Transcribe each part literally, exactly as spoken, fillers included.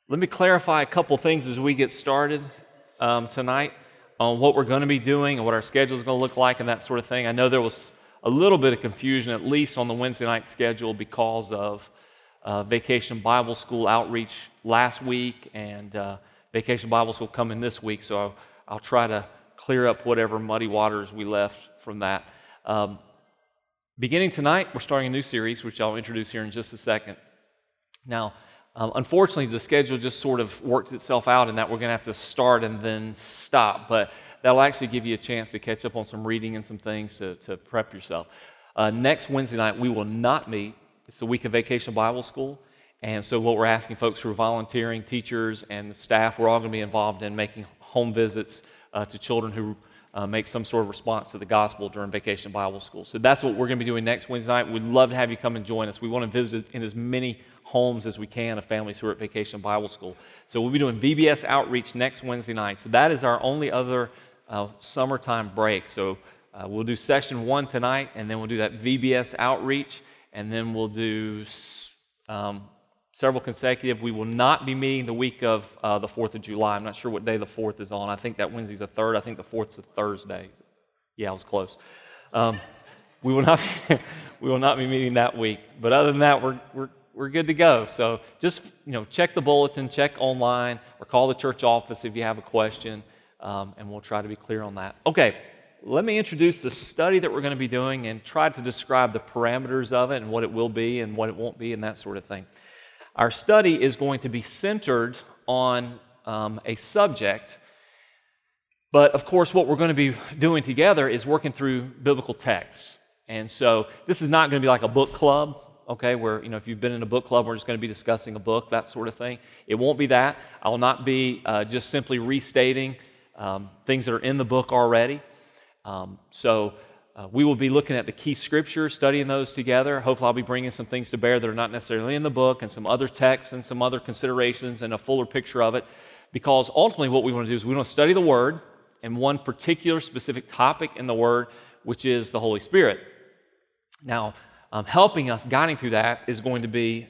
Let me clarify a couple things as we get started um, tonight on what we're going to be doing and what our schedule is going to look like and that sort of thing. I know there was a little bit of confusion, at least on the Wednesday night schedule, because of uh, Vacation Bible School outreach last week and uh, Vacation Bible School coming this week, so I'll, I'll try to clear up whatever muddy waters we left from that. Um, beginning tonight, we're starting a new series, which I'll introduce here in just a second. Now, Um, unfortunately, the schedule just sort of worked itself out in that we're going to have to start and then stop, but that'll actually give you a chance to catch up on some reading and some things to, to prep yourself. Uh, next Wednesday night, we will not meet. It's the week of Vacation Bible School, and so what we're asking folks who are volunteering, teachers and the staff, we're all going to be involved in making home visits uh, to children who uh, make some sort of response to the gospel during Vacation Bible School. So that's what we're going to be doing next Wednesday night. We'd love to have you come and join us. We want to visit in as many homes as we can of families who are at Vacation Bible School. So we'll be doing V B S outreach next Wednesday night. So that is our only other uh, summertime break. So uh, we'll do session one tonight, and then we'll do that V B S outreach, and then we'll do um, several consecutive. We will not be meeting the week of uh, the fourth of July. I'm not sure what day the fourth is on. I think that Wednesday's the third. I think the fourth is a Thursday. Yeah, I was close. Um, we will not be, we will not be meeting that week. But other than that, we're we're we're good to go. So just, you know, check the bulletin, check online, or call the church office if you have a question, um, and we'll try to be clear on that. Okay, let me introduce the study that we're going to be doing and try to describe the parameters of it and what it will be and what it won't be and that sort of thing. Our study is going to be centered on um, a subject, but of course what we're going to be doing together is working through biblical texts. And so this is not going to be like a book club, okay, where, you know, if you've been in a book club, we're just going to be discussing a book, that sort of thing. It won't be that. I will not be uh, just simply restating um, things that are in the book already. Um, so uh, we will be looking at the key scriptures, studying those together. Hopefully I'll be bringing some things to bear that are not necessarily in the book and some other texts and some other considerations and a fuller picture of it, because ultimately what we want to do is we want to study the Word and one particular specific topic in the Word, which is the Holy Spirit. Now, Um, helping us, guiding through that, is going to be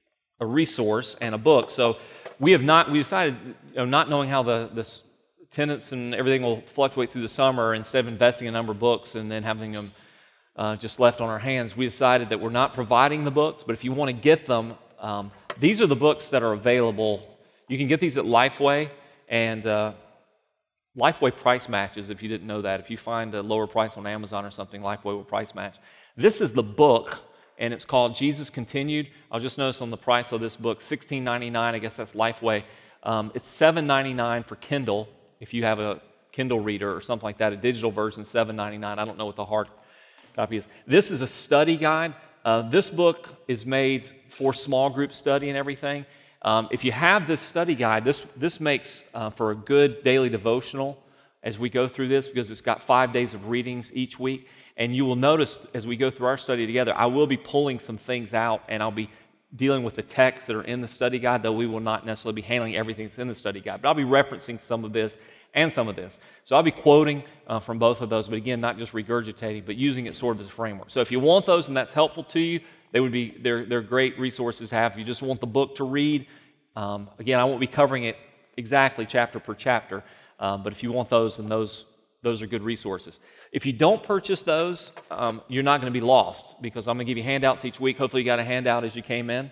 a resource and a book. So we have not, we decided, you know, not knowing how the, the attendance and everything will fluctuate through the summer, instead of investing in a number of books and then having them uh, just left on our hands, we decided that we're not providing the books, but if you want to get them, um, these are the books that are available. You can get these at Lifeway, and uh, Lifeway price matches, if you didn't know that. If you find a lower price on Amazon or something, Lifeway will price match. This is the book, and it's called Jesus Continued. I'll just notice on the price of this book, sixteen ninety-nine. I guess that's Lifeway. Um, it's seven ninety-nine for Kindle, if you have a Kindle reader or something like that. A digital version, seven ninety-nine. I don't know what the hard copy is. This is a study guide. Uh, this book is made for small group study and everything. Um, if you have this study guide, this, this makes uh, for a good daily devotional as we go through this, because it's got five days of readings each week. And you will notice as we go through our study together, I will be pulling some things out, and I'll be dealing with the texts that are in the study guide, though we will not necessarily be handling everything that's in the study guide. But I'll be referencing some of this and some of this. So I'll be quoting uh, from both of those, but again, not just regurgitating, but using it sort of as a framework. So if you want those and that's helpful to you, they would be they're they're great resources to have. If you just want the book to read, um, again, I won't be covering it exactly chapter per chapter, um, but if you want those, then those those are good resources. If you don't purchase those, um, you're not going to be lost, because I'm going to give you handouts each week. Hopefully you got a handout as you came in.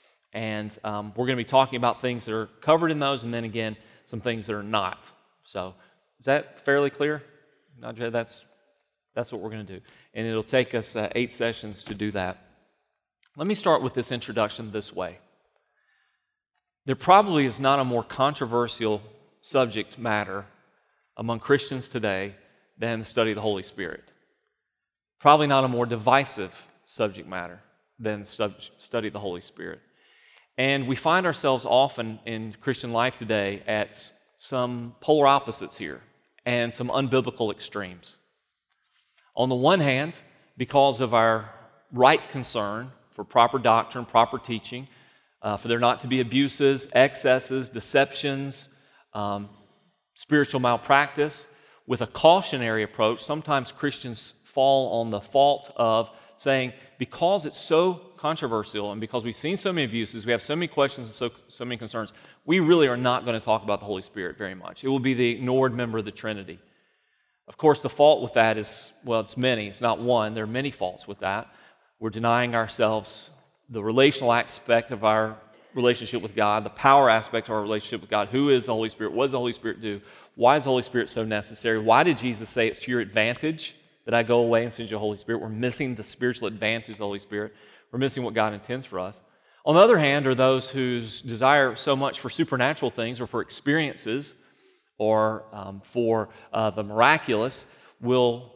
And um, we're going to be talking about things that are covered in those, and then again, some things that are not. So is that fairly clear? That's, that's what we're going to do. And it'll take us uh, eight sessions to do that. Let me start with this introduction this way. There probably is not a more controversial subject matter among Christians today than the study of the Holy Spirit. Probably not a more divisive subject matter than the study of the Holy Spirit. And we find ourselves often in Christian life today at some polar opposites here and some unbiblical extremes. On the one hand, because of our right concern for proper doctrine, proper teaching, uh, for there not to be abuses, excesses, deceptions, um, spiritual malpractice, with a cautionary approach. Sometimes Christians fall on the fault of saying because it's so controversial and because we've seen so many abuses, we have so many questions and so, so many concerns, we really are not going to talk about the Holy Spirit very much. It will be the ignored member of the Trinity. Of course, the fault with that is, well, it's many. It's not one. There are many faults with that. We're denying ourselves the relational aspect of our relationship with God, the power aspect of our relationship with God. Who is the Holy Spirit? What does the Holy Spirit do? Why is the Holy Spirit so necessary? Why did Jesus say it's to your advantage that I go away and send you the Holy Spirit? We're missing the spiritual advantage of the Holy Spirit. We're missing what God intends for us. On the other hand, are those whose desire so much for supernatural things or for experiences or um, for uh, the miraculous will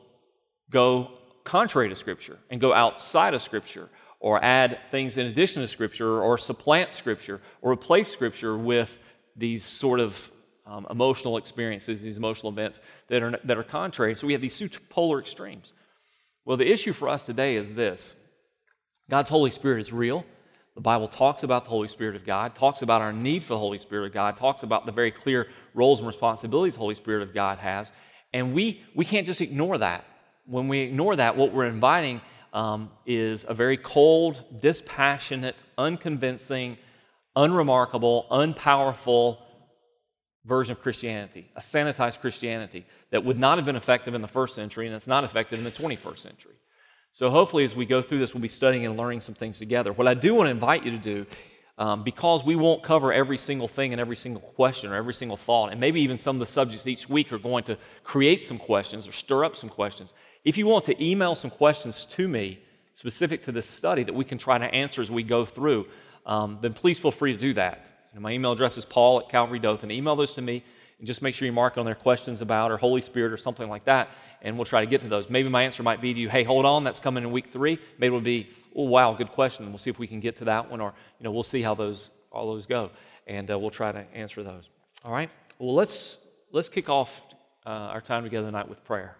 go contrary to Scripture and go outside of Scripture, or add things in addition to Scripture, or supplant Scripture, or replace Scripture with these sort of um, emotional experiences, these emotional events that are, that are contrary. So we have these two polar extremes. Well, the issue for us today is this. God's Holy Spirit is real. The Bible talks about the Holy Spirit of God, talks about our need for the Holy Spirit of God, talks about the very clear roles and responsibilities the Holy Spirit of God has, and we, we can't just ignore that. When we ignore that, what we're inviting um, is a very cold, dispassionate, unconvincing, unremarkable, unpowerful version of Christianity, a sanitized Christianity that would not have been effective in the first century and it's not effective in the twenty-first century. So hopefully as we go through this, we'll be studying and learning some things together. What I do want to invite you to do, um, because we won't cover every single thing and every single question or every single thought, and maybe even some of the subjects each week are going to create some questions or stir up some questions. If you want to email some questions to me specific to this study that we can try to answer as we go through, um, then please feel free to do that. And my email address is paul at calvary dothan. Email those to me and just make sure you mark on their questions about or Holy Spirit or something like that, and we'll try to get to those. Maybe my answer might be to you, hey, hold on, that's coming in week three. Maybe it'll be, oh, wow, good question. And we'll see if we can get to that one, or you know, we'll see how those all those go, and uh, we'll try to answer those. All right? Well, let's let's kick off uh, our time together tonight with prayer.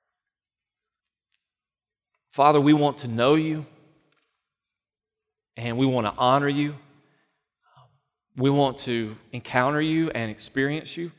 Father, we want to know you, and we want to honor you. We want to encounter you and experience you.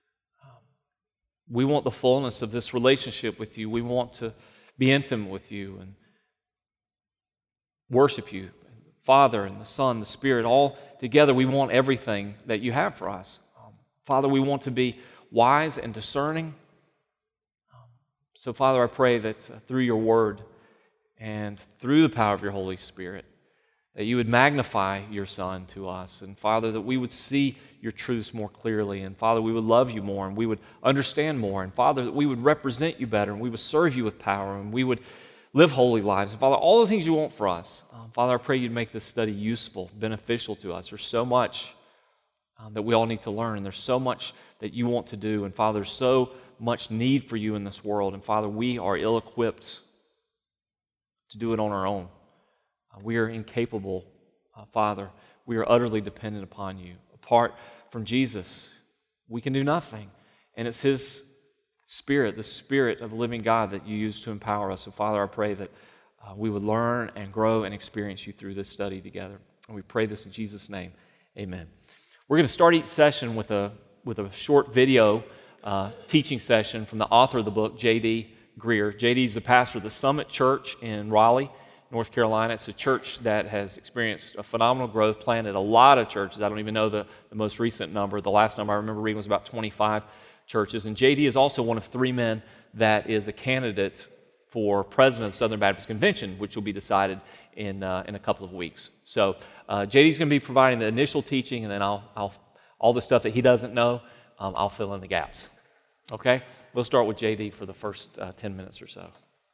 We want the fullness of this relationship with you. We want to be intimate with you and worship you. Father and the Son, the Spirit, all together, we want everything that you have for us. Um, Father, we want to be wise and discerning. Um, so, Father, I pray that uh, through your word and through the power of your Holy Spirit, that you would magnify your Son to us. And, Father, that we would see your truths more clearly. And, Father, we would love you more and we would understand more. And, Father, that we would represent you better and we would serve you with power and we would live holy lives. And, Father, all the things you want for us. Um, Father, I pray you'd make this study useful, beneficial to us. There's so much um, that we all need to learn. And there's so much that you want to do. And, Father, there's so much need for you in this world. And, Father, we are ill-equipped to do it on our own. Uh, we are incapable, uh, Father. We are utterly dependent upon you. Apart from Jesus, we can do nothing. And it's His Spirit, the Spirit of the living God that you use to empower us. So, Father, I pray that uh, we would learn and grow and experience you through this study together. And we pray this in Jesus' name. Amen. We're going to start each session with a, with a short video uh, teaching session from the author of the book, J D Greear. J D is the pastor of the Summit Church in Raleigh, North Carolina. It's a church that has experienced a phenomenal growth, planted a lot of churches. I don't even know the, the most recent number. The last number I remember reading was about twenty-five churches. And J D is also one of three men that is a candidate for president of the Southern Baptist Convention, which will be decided in uh, in a couple of weeks. So uh, J D is going to be providing the initial teaching, and then I'll, I'll all the stuff that he doesn't know, um, I'll fill in the gaps. Okay? We'll start with J D for the first uh, ten minutes or so.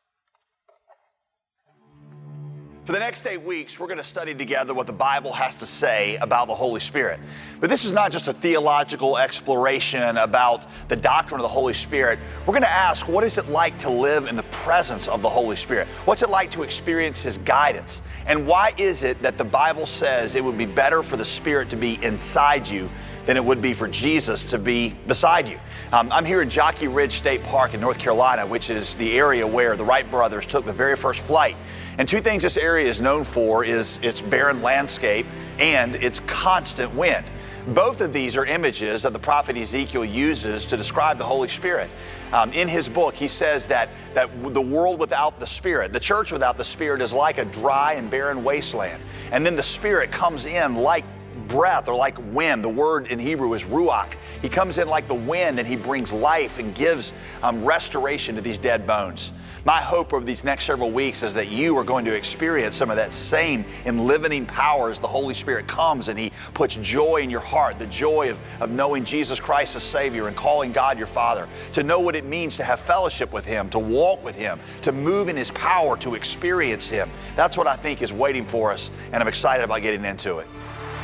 For the next eight weeks, we're going to study together what the Bible has to say about the Holy Spirit. But this is not just a theological exploration about the doctrine of the Holy Spirit. We're going to ask, what is it like to live in the presence of the Holy Spirit? What's it like to experience His guidance? And why is it that the Bible says it would be better for the Spirit to be inside you than it would be for Jesus to be beside you? Um, I'm here in Jockey Ridge State Park in North Carolina, which is the area where the Wright brothers took the very first flight. And two things this area is known for is its barren landscape and its constant wind. Both of these are images that the prophet Ezekiel uses to describe the Holy Spirit. Um, in his book, he says that, that the world without the Spirit, the church without the Spirit, is like a dry and barren wasteland. And then the Spirit comes in like breath or like wind. The word in Hebrew is ruach. He comes in like the wind and he brings life and gives um, restoration to these dead bones. My hope over these next several weeks is that you are going to experience some of that same enlivening power as the Holy Spirit comes and he puts joy in your heart, the joy of, of knowing Jesus Christ as Savior and calling God your Father, to know what it means to have fellowship with Him, to walk with Him, to move in His power, to experience Him. That's what I think is waiting for us, and I'm excited about getting into it.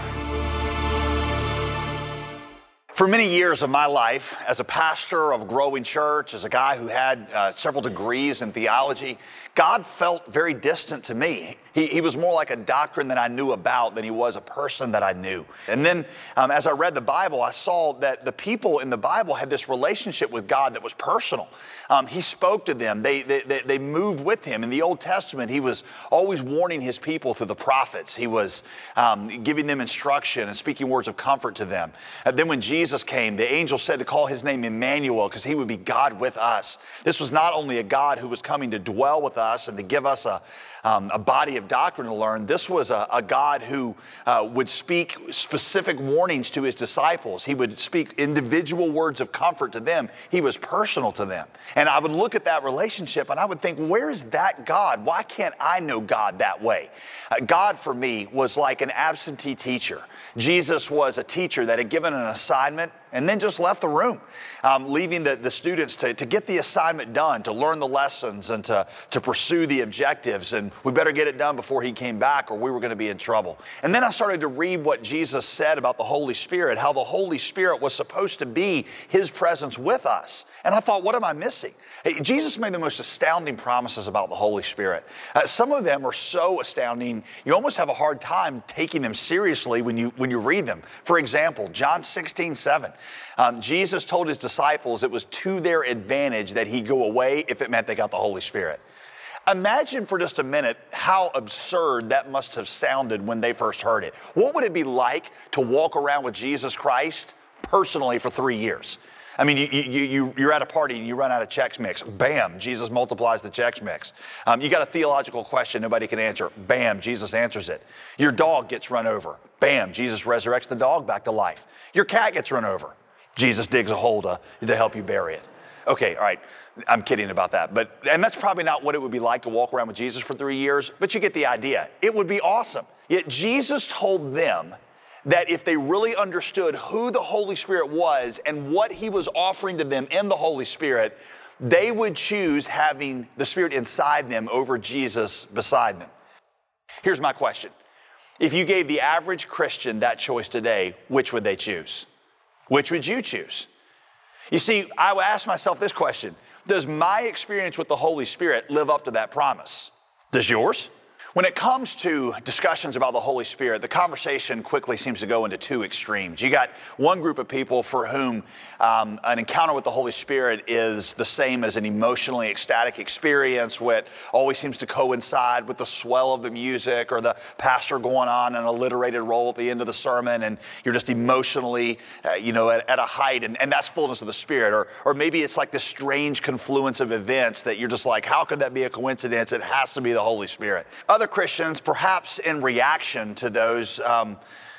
For many years of my life, as a pastor of a growing church, as a guy who had uh, several degrees in theology, God felt very distant to me. He, he was more like a doctrine that I knew about than he was a person that I knew. And then um, as I read the Bible, I saw that the people in the Bible had this relationship with God that was personal. Um, he spoke to them. They, they, they, they moved with him. In the Old Testament, he was always warning his people through the prophets. He was um, giving them instruction and speaking words of comfort to them. And then when Jesus came, the angel said to call his name Emmanuel because he would be God with us. This was not only a God who was coming to dwell with us and to give us a, um, a body of doctrine to learn. This was a, a God who uh, would speak specific warnings to his disciples. He would speak individual words of comfort to them. He was personal to them. And I would look at that relationship and I would think, where is that God? Why can't I know God that way? Uh, God for me was like an absentee teacher. Jesus was a teacher that had given an assignment and then just left the room, um, leaving the, the students to, to get the assignment done, to learn the lessons and to, to pursue the objectives. And we better get it done before he came back or we were going to be in trouble. And then I started to read what Jesus said about the Holy Spirit, how the Holy Spirit was supposed to be his presence with us. And I thought, what am I missing? Hey, Jesus made the most astounding promises about the Holy Spirit. Uh, some of them are so astounding, you almost have a hard time taking them seriously when you, when you read them. For example, John sixteen seven. Um, Jesus told his disciples it was to their advantage that he go away if it meant they got the Holy Spirit. Imagine for just a minute how absurd that must have sounded when they first heard it. What would it be like to walk around with Jesus Christ personally for three years? I mean, you, you, you, you're at a party and you run out of Chex Mix. Bam, Jesus multiplies the Chex Mix. Um, you got a theological question nobody can answer. Bam, Jesus answers it. Your dog gets run over. Bam, Jesus resurrects the dog back to life. Your cat gets run over. Jesus digs a hole to, to help you bury it. Okay, all right, I'm kidding about that. But, and that's probably not what it would be like to walk around with Jesus for three years, but you get the idea. It would be awesome. Yet Jesus told them that if they really understood who the Holy Spirit was and what he was offering to them in the Holy Spirit, they would choose having the Spirit inside them over Jesus beside them. Here's my question. If you gave the average Christian that choice today, which would they choose? Which would you choose? You see, I would ask myself this question. Does my experience with the Holy Spirit live up to that promise? Does yours? When it comes to discussions about the Holy Spirit, the conversation quickly seems to go into two extremes. You got one group of people for whom um, an encounter with the Holy Spirit is the same as an emotionally ecstatic experience, which always seems to coincide with the swell of the music or the pastor going on an alliterated roll at the end of the sermon, and you're just emotionally, uh, you know, at, at a height, and, and that's fullness of the Spirit. Or, or maybe it's like this strange confluence of events that you're just like, how could that be a coincidence? It has to be the Holy Spirit. Other Christians, perhaps in reaction to those, um,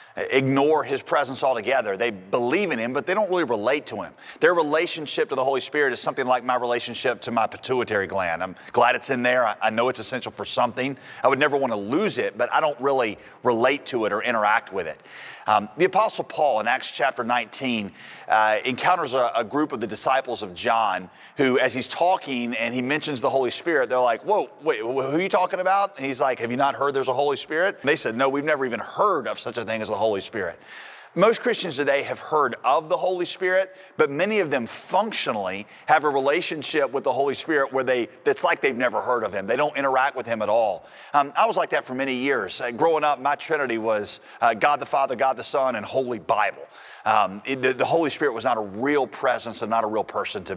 ignore his presence altogether. They believe in him, but they don't really relate to him. Their relationship to the Holy Spirit is something like my relationship to my pituitary gland. I'm glad it's in there. I, I know it's essential for something. I would never want to lose it, but I don't really relate to it or interact with it. Um, the Apostle Paul in Acts chapter nineteen uh, encounters a, a group of the disciples of John who, as he's talking and he mentions the Holy Spirit, they're like, whoa, wait, who are you talking about? And he's like, have you not heard there's a Holy Spirit? And they said, no, we've never even heard of such a thing as the Holy Spirit. Most Christians today have heard of the Holy Spirit, but many of them functionally have a relationship with the Holy Spirit where they, it's like they've never heard of him. They don't interact with him at all. Um, I was like that for many years. Uh, growing up, my Trinity was uh, God the Father, God the Son, and Holy Bible. Um, it, the, the Holy Spirit was not a real presence and not a real person to me.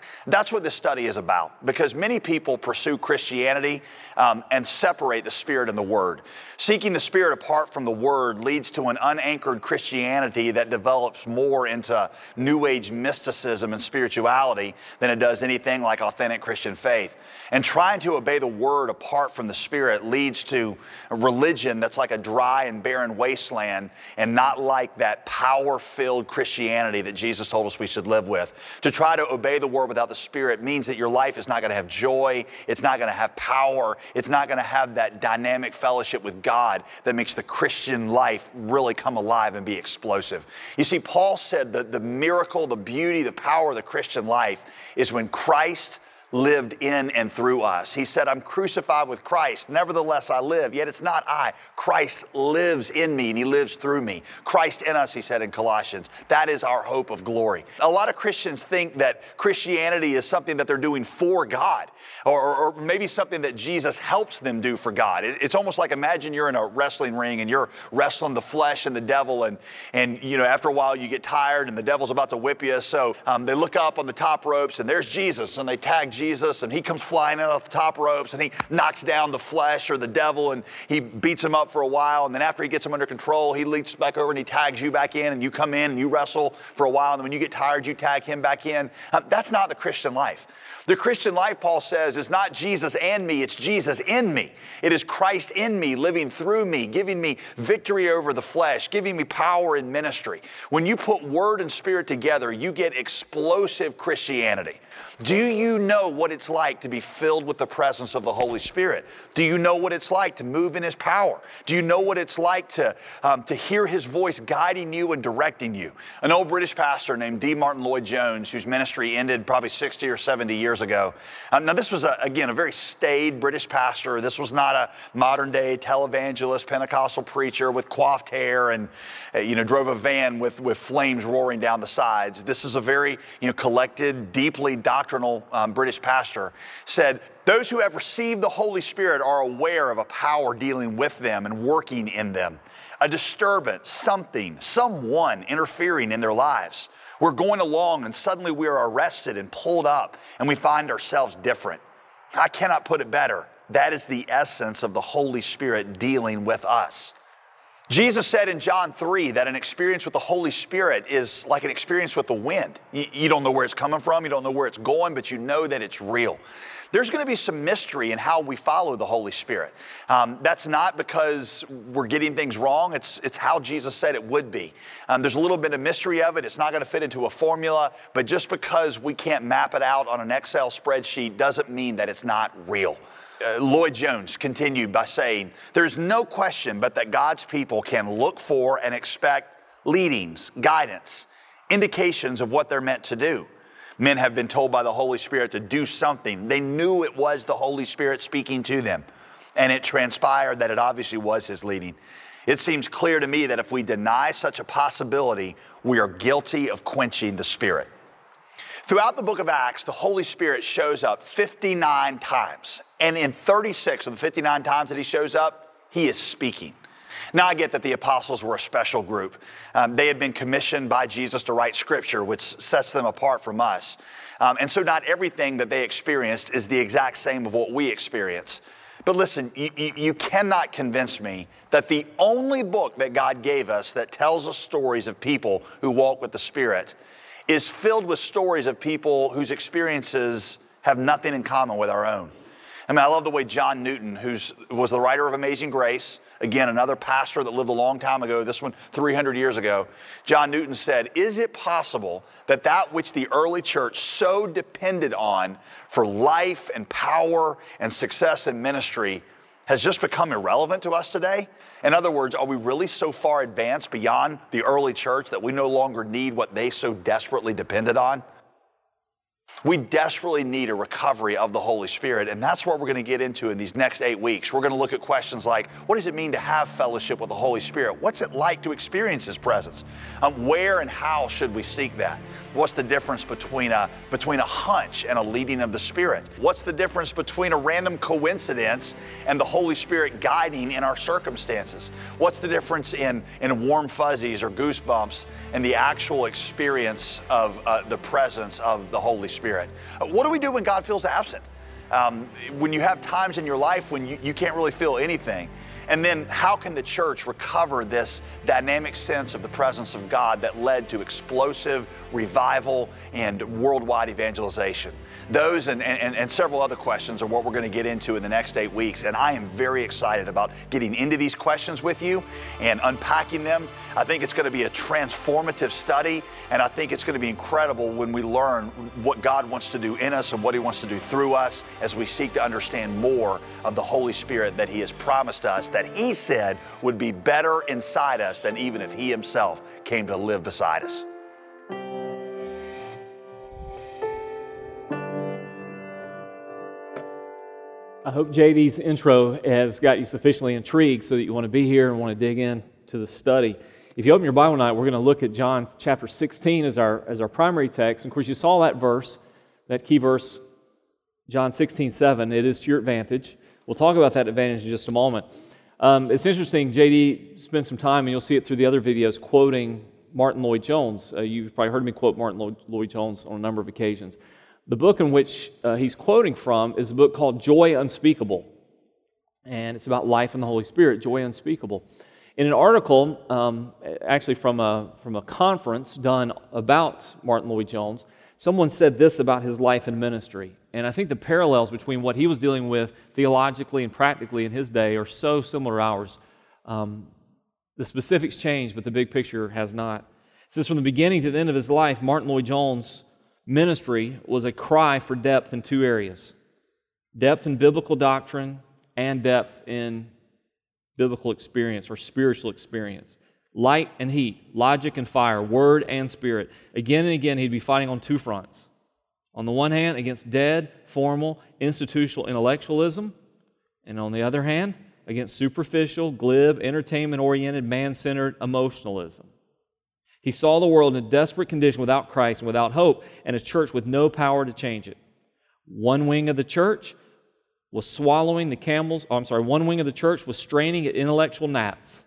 That's what this study is about, because many people pursue Christianity um, and separate the Spirit and the Word. Seeking the Spirit apart from the Word leads to an unanchored Christianity that develops more into New Age mysticism and spirituality than it does anything like authentic Christian faith. And trying to obey the Word apart from the Spirit leads to a religion that's like a dry and barren wasteland, and not like that power-filled Christianity that Jesus told us we should live with. To try to obey the Word without the Spirit means that your life is not going to have joy, it's not going to have power, it's not going to have that dynamic fellowship with God that makes the Christian life really come alive and be explosive. You see, Paul said that the miracle, the beauty, the power of the Christian life is when Christ lived in and through us. He said, I'm crucified with Christ. Nevertheless, I live. Yet it's not I. Christ lives in me and he lives through me. Christ in us, he said in Colossians. That is our hope of glory. A lot of Christians think that Christianity is something that they're doing for God, or, or, or maybe something that Jesus helps them do for God. It, it's almost like, imagine you're in a wrestling ring and you're wrestling the flesh and the devil, and, and you know, after a while you get tired and the devil's about to whip you. So um, they look up on the top ropes and there's Jesus, and they tag Jesus. Jesus, and he comes flying out off the top ropes, and he knocks down the flesh or the devil, and he beats him up for a while, and then after he gets him under control, he leaps back over and he tags you back in, and you come in and you wrestle for a while, and then when you get tired, you tag him back in. Um, that's not the Christian life. The Christian life, Paul says, is not Jesus and me, it's Jesus in me. It is Christ in me, living through me, giving me victory over the flesh, giving me power in ministry. When you put Word and Spirit together, you get explosive Christianity. Do you know what it's like to be filled with the presence of the Holy Spirit? Do you know what it's like to move in His power? Do you know what it's like to, um, to hear His voice guiding you and directing you? An old British pastor named D. Martin Lloyd-Jones, whose ministry ended probably sixty or seventy years ago. Um, now this was, a, again, a very staid British pastor. This was not a modern day televangelist, Pentecostal preacher with coiffed hair and, uh, you know, drove a van with, with flames roaring down the sides. This is a very, you know, collected, deeply doctrinal um, British pastor. Said, those who have received the Holy Spirit are aware of a power dealing with them and working in them. A disturbance, something, someone interfering in their lives. We're going along and suddenly we are arrested and pulled up and we find ourselves different. I cannot put it better. That is the essence of the Holy Spirit dealing with us. Jesus said in John three that an experience with the Holy Spirit is like an experience with the wind. You, you don't know where it's coming from, you don't know where it's going, but you know that it's real. There's going to be some mystery in how we follow the Holy Spirit. Um, that's not because we're getting things wrong. It's, it's how Jesus said it would be. Um, there's a little bit of mystery of it. It's not going to fit into a formula, but just because we can't map it out on an Excel spreadsheet doesn't mean that it's not real. Uh, Lloyd-Jones continued by saying, there's no question but that God's people can look for and expect leadings, guidance, indications of what they're meant to do. Men have been told by the Holy Spirit to do something. They knew it was the Holy Spirit speaking to them, and it transpired that it obviously was His leading. It seems clear to me that if we deny such a possibility, we are guilty of quenching the Spirit. Throughout the book of Acts, the Holy Spirit shows up fifty-nine times. And in thirty-six of the fifty-nine times that He shows up, He is speaking. Now, I get that the apostles were a special group. Um, they had been commissioned by Jesus to write Scripture, which sets them apart from us. Um, and so not everything that they experienced is the exact same of what we experience. But listen, you, you, you cannot convince me that the only book that God gave us that tells us stories of people who walk with the Spirit is filled with stories of people whose experiences have nothing in common with our own. I mean, I love the way John Newton, who was the writer of Amazing Grace, again, another pastor that lived a long time ago, this one three hundred years ago, John Newton said, is it possible that that which the early church so depended on for life and power and success in ministry has just become irrelevant to us today? In other words, are we really so far advanced beyond the early church that we no longer need what they so desperately depended on? We desperately need a recovery of the Holy Spirit, and that's what we're going to get into in these next eight weeks. We're going to look at questions like, what does it mean to have fellowship with the Holy Spirit? What's it like to experience His presence? Um, where and how should we seek that? What's the difference between a, between a hunch and a leading of the Spirit? What's the difference between a random coincidence and the Holy Spirit guiding in our circumstances? What's the difference in, in warm fuzzies or goosebumps and the actual experience of uh, the presence of the Holy Spirit? Spirit? Uh, What do we do when God feels absent? Um, when you have times in your life when you, you can't really feel anything? And then how can the church recover this dynamic sense of the presence of God that led to explosive revival and worldwide evangelization? Those and, and, and several other questions are what we're going to get into in the next eight weeks. And I am very excited about getting into these questions with you and unpacking them. I think it's going to be a transformative study, and I think it's going to be incredible when we learn what God wants to do in us and what He wants to do through us as we seek to understand more of the Holy Spirit that He has promised us, that He said would be better inside us than even if He Himself came to live beside us. I hope J D's intro has got you sufficiently intrigued so that you want to be here and want to dig in to the study. If you open your Bible tonight, we're going to look at John chapter sixteen as our, as our primary text. And of course, you saw that verse, that key verse, John sixteen seven. It is to your advantage. We'll talk about that advantage in just a moment. Um, it's interesting, J D spent some time, and you'll see it through the other videos, quoting Martin Lloyd-Jones. Uh, you've probably heard me quote Martin Lloyd-Jones on a number of occasions. The book in which uh, he's quoting from is a book called Joy Unspeakable, and it's about life in the Holy Spirit, Joy Unspeakable. In an article, um, actually from a, from a conference done about Martin Lloyd-Jones, someone said this about his life and ministry, and I think the parallels between what he was dealing with theologically and practically in his day are so similar to ours. Um, the specifics change, but the big picture has not. It says from the beginning to the end of his life, Martin Lloyd-Jones' ministry was a cry for depth in two areas: depth in biblical doctrine and depth in biblical experience or spiritual experience. Light and heat, logic and fire, word and spirit. Again and again, he'd be fighting on two fronts. On the one hand, against dead, formal, institutional intellectualism, and on the other hand, against superficial, glib, entertainment-oriented, man-centered emotionalism. He saw the world in a desperate condition without Christ and without hope, and a church with no power to change it. One wing of the church was swallowing the camels, oh, I'm sorry, one wing of the church was straining at intellectual gnats.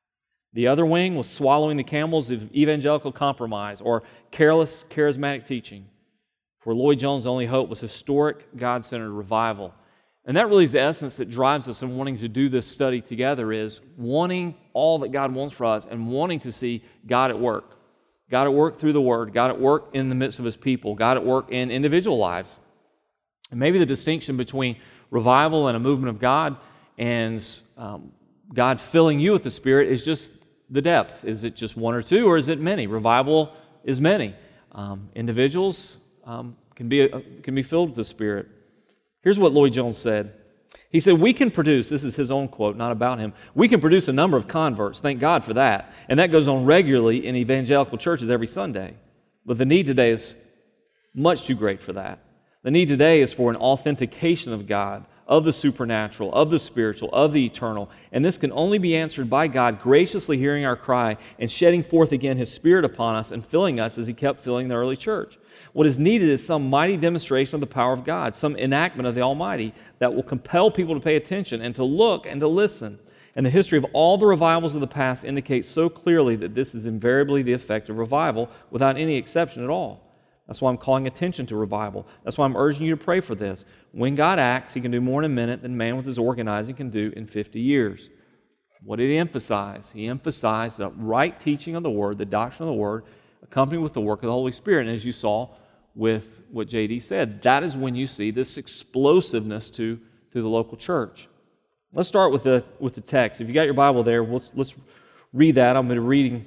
The other wing was swallowing the camels of evangelical compromise or careless, charismatic teaching. For Lloyd-Jones, the only hope was historic, God-centered revival. And that really is the essence that drives us in wanting to do this study together, is wanting all that God wants for us and wanting to see God at work. God at work through the Word, God at work in the midst of His people, God at work in individual lives. And maybe the distinction between revival and a movement of God and um, God filling you with the Spirit is just the depth. Is it just one or two, or is it many? Revival is many. Um, individuals um, can be can be filled with the Spirit. Here's what Lloyd-Jones said. He said, we can produce, this is his own quote, not about him, we can produce a number of converts, thank God for that. And that goes on regularly in evangelical churches every Sunday. But the need today is much too great for that. The need today is for an authentication of God, of the supernatural, of the spiritual, of the eternal. And this can only be answered by God graciously hearing our cry and shedding forth again His Spirit upon us and filling us as He kept filling the early church. What is needed is some mighty demonstration of the power of God, some enactment of the Almighty that will compel people to pay attention and to look and to listen. And the history of all the revivals of the past indicates so clearly that this is invariably the effect of revival without any exception at all. That's why I'm calling attention to revival. That's why I'm urging you to pray for this. When God acts, He can do more in a minute than man with his organizing can do in fifty years. What did He emphasize? He emphasized the right teaching of the Word, the doctrine of the Word, accompanied with the work of the Holy Spirit. And as you saw with what J D said, that is when you see this explosiveness to, to the local church. Let's start with the with the text. If you got your Bible there, let's, let's read that. I'm going to be reading.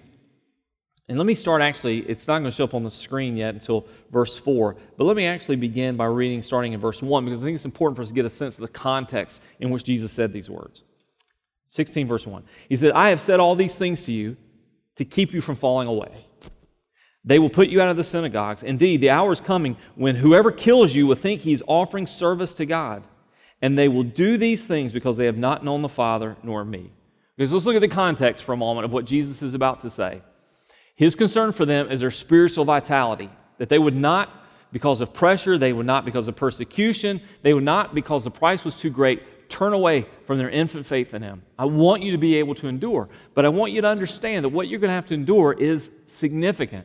And let me start actually, it's not going to show up on the screen yet until verse four, but let me actually begin by reading starting in verse one, because I think it's important for us to get a sense of the context in which Jesus said these words. sixteen verse one. He said, I have said all these things to you to keep you from falling away. They will put you out of the synagogues. Indeed, the hour is coming when whoever kills you will think he is offering service to God. And they will do these things because they have not known the Father nor me. Because let's look at the context for a moment of what Jesus is about to say. His concern for them is their spiritual vitality. That they would not, because of pressure, they would not because of persecution, they would not because the price was too great, turn away from their infant faith in Him. I want you to be able to endure. But I want you to understand that what you're going to have to endure is significant.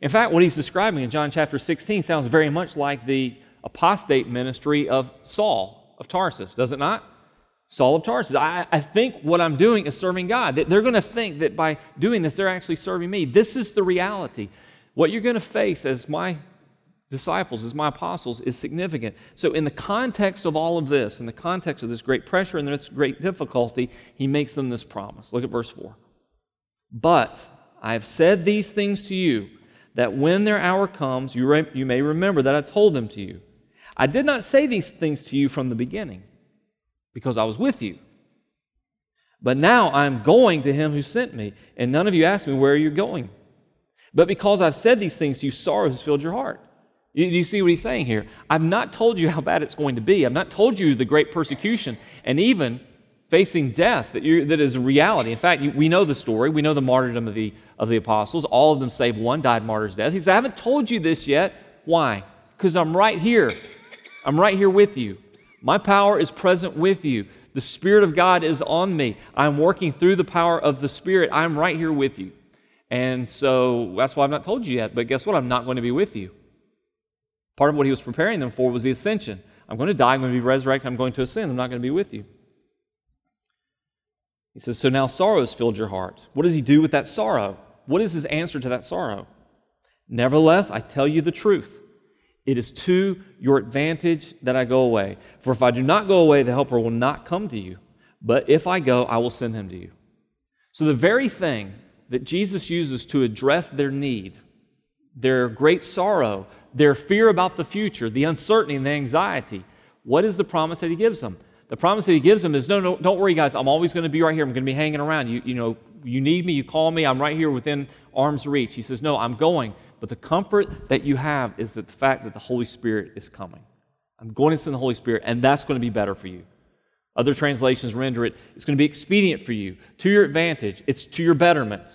In fact, what he's describing in John chapter sixteen sounds very much like the apostate ministry of Saul of Tarsus, does it not? Saul of Tarsus. I, I think what I'm doing is serving God. They're going to think that by doing this, they're actually serving me. This is the reality. What you're going to face as my disciples, as my apostles, is significant. So in the context of all of this, in the context of this great pressure and this great difficulty, he makes them this promise. Look at verse four. But I have said these things to you, that when their hour comes, you, re- you may remember that I told them to you. I did not say these things to you from the beginning, because I was with you. But now I am going to him who sent me, and none of you asked me, where are you going? But because I've said these things to you, sorrow has filled your heart. You, do you see what he's saying here? I've not told you how bad it's going to be. I've not told you the great persecution, and even facing death that, you're, that is a reality. In fact, you, we know the story. We know the martyrdom of the, of the apostles. All of them save one died martyr's death. He said, I haven't told you this yet. Why? Because I'm right here. I'm right here with you. My power is present with you. The Spirit of God is on me. I'm working through the power of the Spirit. I'm right here with you. And so that's why I've not told you yet. But guess what? I'm not going to be with you. Part of what he was preparing them for was the ascension. I'm going to die. I'm going to be resurrected. I'm going to ascend. I'm not going to be with you. He says, so now sorrow has filled your heart. What does he do with that sorrow? What is his answer to that sorrow? Nevertheless, I tell you the truth. It is to your advantage that I go away. For if I do not go away, the Helper will not come to you. But if I go, I will send him to you. So the very thing that Jesus uses to address their need, their great sorrow, their fear about the future, the uncertainty and the anxiety, what is the promise that he gives them? The promise that he gives them is, no, no, don't worry, guys. I'm always going to be right here. I'm going to be hanging around. You, you know, you need me, you call me. I'm right here within arm's reach. He says, no, I'm going. But the comfort that you have is that the fact that the Holy Spirit is coming. I'm going to send the Holy Spirit, and that's going to be better for you. Other translations render it, it's going to be expedient for you, to your advantage. It's to your betterment.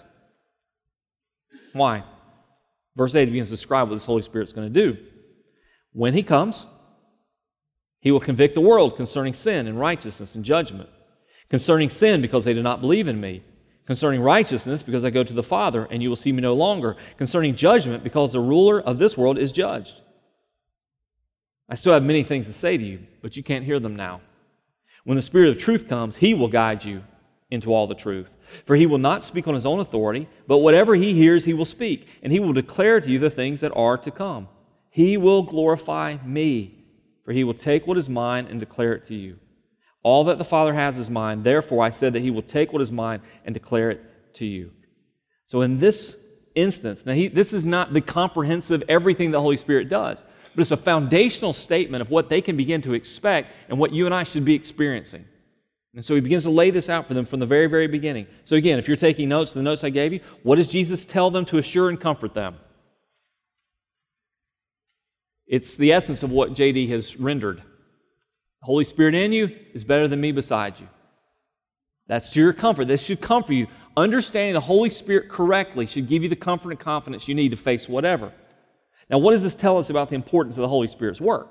Why? Verse eight begins to describe what this Holy Spirit's going to do. When he comes, he will convict the world concerning sin and righteousness and judgment. Concerning sin, because they do not believe in me. Concerning righteousness, because I go to the Father, and you will see me no longer. Concerning judgment, because the ruler of this world is judged. I still have many things to say to you, but you can't hear them now. When the Spirit of truth comes, he will guide you into all the truth. For he will not speak on his own authority, but whatever he hears, he will speak, and he will declare to you the things that are to come. He will glorify me, for he will take what is mine and declare it to you. All that the Father has is mine. Therefore, I said that he will take what is mine and declare it to you. So in this instance, now he, this is not the comprehensive everything the Holy Spirit does, but it's a foundational statement of what they can begin to expect and what you and I should be experiencing. And so he begins to lay this out for them from the very, very beginning. So again, if you're taking notes, the notes I gave you, what does Jesus tell them to assure and comfort them? It's the essence of what J D has rendered. The Holy Spirit in you is better than me beside you. That's to your comfort. This should comfort you. Understanding the Holy Spirit correctly should give you the comfort and confidence you need to face whatever. Now, what does this tell us about the importance of the Holy Spirit's work?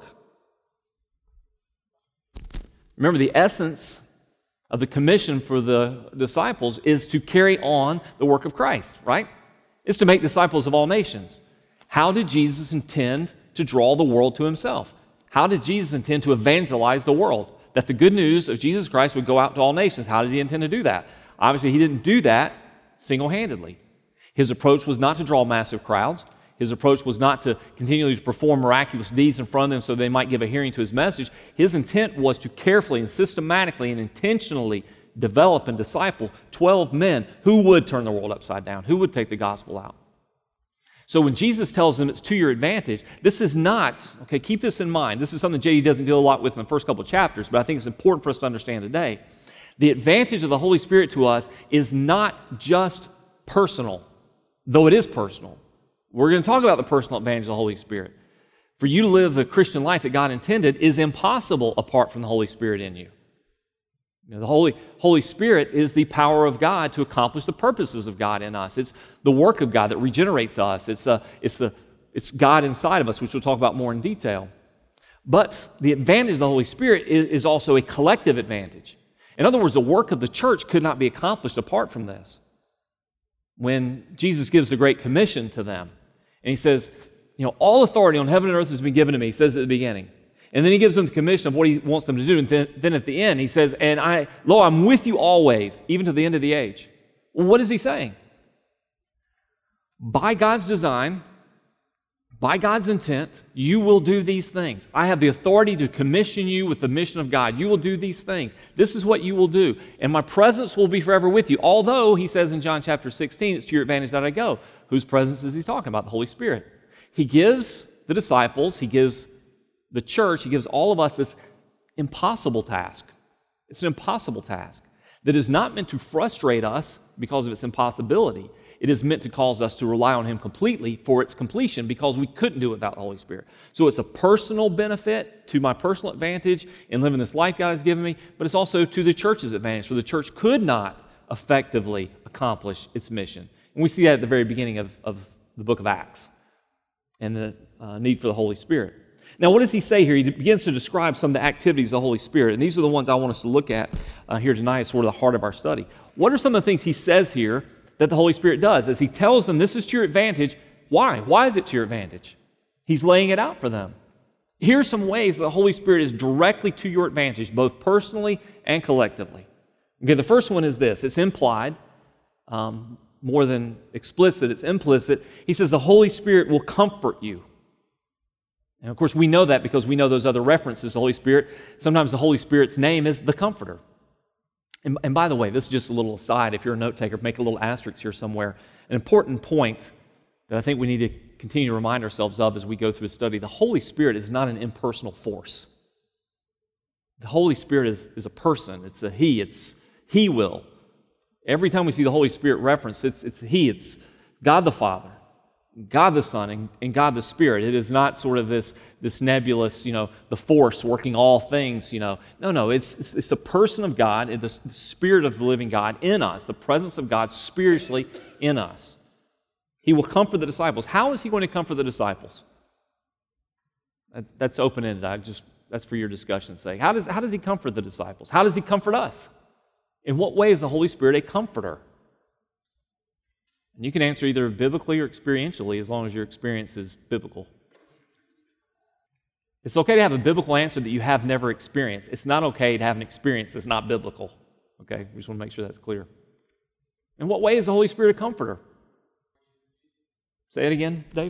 Remember, the essence of the commission for the disciples is to carry on the work of Christ, right? It's to make disciples of all nations. How did Jesus intend to draw the world to himself? How did Jesus intend to evangelize the world? That the good news of Jesus Christ would go out to all nations. How did he intend to do that? Obviously, he didn't do that single-handedly. His approach was not to draw massive crowds. His approach was not to continually perform miraculous deeds in front of them so they might give a hearing to his message. His intent was to carefully and systematically and intentionally develop and disciple twelve men who would turn the world upside down, who would take the gospel out. So when Jesus tells them it's to your advantage, this is not, okay, keep this in mind. This is something J D doesn't deal a lot with in the first couple of chapters, but I think it's important for us to understand today. The advantage of the Holy Spirit to us is not just personal, though it is personal. We're going to talk about the personal advantage of the Holy Spirit. For you to live the Christian life that God intended is impossible apart from the Holy Spirit in you. You know, the Holy, Holy Spirit is the power of God to accomplish the purposes of God in us. It's the work of God that regenerates us. It's, a, it's, the, it's God inside of us, which we'll talk about more in detail. But the advantage of the Holy Spirit is, is also a collective advantage. In other words, the work of the church could not be accomplished apart from this. When Jesus gives the Great Commission to them, And he says, you know, all authority on heaven and earth has been given to me, he says at the beginning. And then he gives them the commission of what he wants them to do. And then, then at the end, he says, and I, lo, I'm with you always, even to the end of the age. Well, what is he saying? By God's design, by God's intent, you will do these things. I have the authority to commission you with the mission of God. You will do these things. This is what you will do. And my presence will be forever with you. Although, he says in John chapter sixteen, it's to your advantage that I go. Whose presence is he talking about? The Holy Spirit. He gives the disciples, he gives the church, he gives all of us this impossible task. It's an impossible task that is not meant to frustrate us because of its impossibility. It is meant to cause us to rely on him completely for its completion because we couldn't do it without the Holy Spirit. So it's a personal benefit to my personal advantage in living this life God has given me, but it's also to the church's advantage, for the church could not effectively accomplish its mission. And we see that at the very beginning of, of the book of Acts and the uh, need for the Holy Spirit. Now, what does he say here? He begins to describe some of the activities of the Holy Spirit, and these are the ones I want us to look at uh, here tonight as sort of the heart of our study. What are some of the things he says here that the Holy Spirit does? As he tells them this is to your advantage, why? Why is it to your advantage? He's laying it out for them. Here are some ways that the Holy Spirit is directly to your advantage, both personally and collectively. Okay, the first one is this. It's implied, um, more than explicit. It's implicit. He says the Holy Spirit will comfort you. And of course, we know that because we know those other references to the Holy Spirit. Sometimes the Holy Spirit's name is the Comforter. And, and by the way, this is just a little aside. If you're a note taker, make a little asterisk here somewhere. An important point that I think we need to continue to remind ourselves of as we go through the study. The Holy Spirit is not an impersonal force. The Holy Spirit is, is a person. It's a He. It's He will. Every time we see the Holy Spirit referenced, it's, it's He. It's God the Father, God the Son, and, and God the Spirit. It is not sort of this, this nebulous, you know, the force working all things, you know. No, no, it's, it's, it's the person of God, the, the Spirit of the living God in us, the presence of God spiritually in us. He will comfort the disciples. How is He going to comfort the disciples? That, that's open-ended. I just, that's for your discussion's sake. How does, how does He comfort the disciples? How does He comfort us? In what way is the Holy Spirit a comforter? And you can answer either biblically or experientially as long as your experience is biblical. It's okay to have a biblical answer that you have never experienced. It's not okay to have an experience that's not biblical. Okay, we just want to make sure that's clear. In what way is the Holy Spirit a comforter? Say it again, Dave.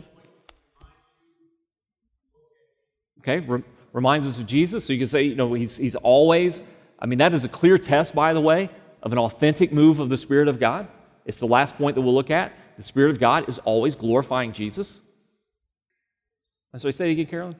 Okay, re- reminds us of Jesus. So you can say, you know, he's, he's always, I mean, that is a clear test, by the way, of an authentic move of the Spirit of God. It's the last point that we'll look at. The Spirit of God is always glorifying Jesus. That's what I say again, Carolyn.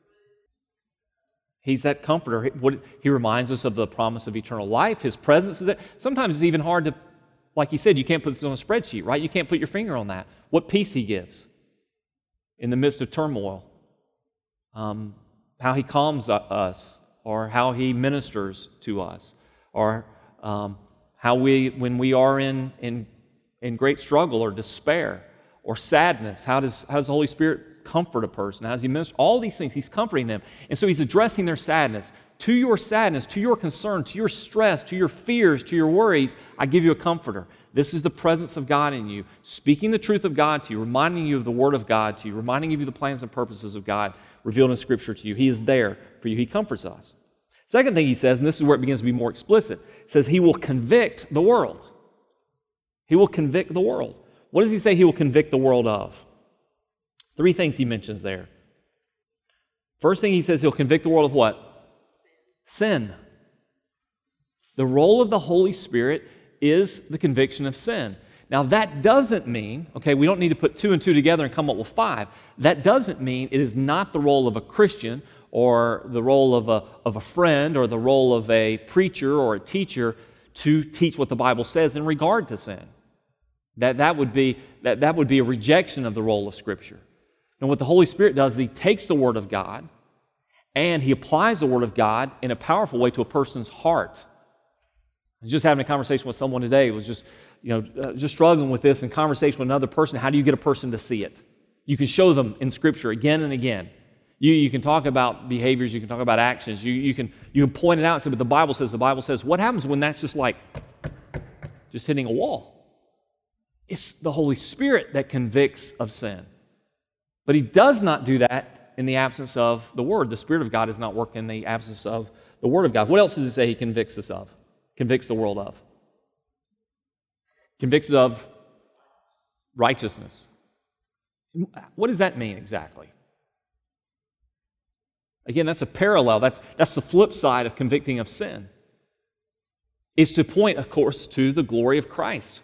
He's that comforter. What, he reminds us of the promise of eternal life. His presence is there. Sometimes it's even hard to, like he said, you can't put this on a spreadsheet, right? You can't put your finger on that. What peace He gives in the midst of turmoil. Um, how He calms us, or how He ministers to us, or um, how we, when we are in, in, in great struggle or despair or sadness, how does, how does the Holy Spirit comfort a person? How does He minister? All these things, He's comforting them. And so He's addressing their sadness. To your sadness, to your concern, to your stress, to your fears, to your worries, I give you a comforter. This is the presence of God in you, speaking the truth of God to you, reminding you of the Word of God to you, reminding you of the plans and purposes of God revealed in Scripture to you. He is there for you. He comforts us. Second thing He says, and this is where it begins to be more explicit, says He will convict the world. He will convict the world. What does He say He will convict the world of? Three things He mentions there. First thing He says, He'll convict the world of what? Sin. The role of the Holy Spirit is the conviction of sin. Now that doesn't mean, okay, we don't need to put two and two together and come up with five. That doesn't mean it is not the role of a Christian or the role of a, of a friend or the role of a preacher or a teacher to teach what the Bible says in regard to sin. That, that, would be, that, that would be a rejection of the role of Scripture. And what the Holy Spirit does is He takes the Word of God and He applies the Word of God in a powerful way to a person's heart. I was just having a conversation with someone today who was just, you know, uh, just struggling with this in conversation with another person. How do you get a person to see it? You can show them in Scripture again and again. You, you can talk about behaviors, you can talk about actions, you, you, can, you can point it out and say, but the Bible says, the Bible says, what happens when that's just like, just hitting a wall? It's the Holy Spirit that convicts of sin. But he does not do that in the absence of the Word. The Spirit of God does not work in the absence of the Word of God. What else does it say he convicts us of? Convicts the world of? Convicts of righteousness. What does that mean exactly? Again, that's a parallel. That's, that's the flip side of convicting of sin. Is to point, of course, to the glory of Christ.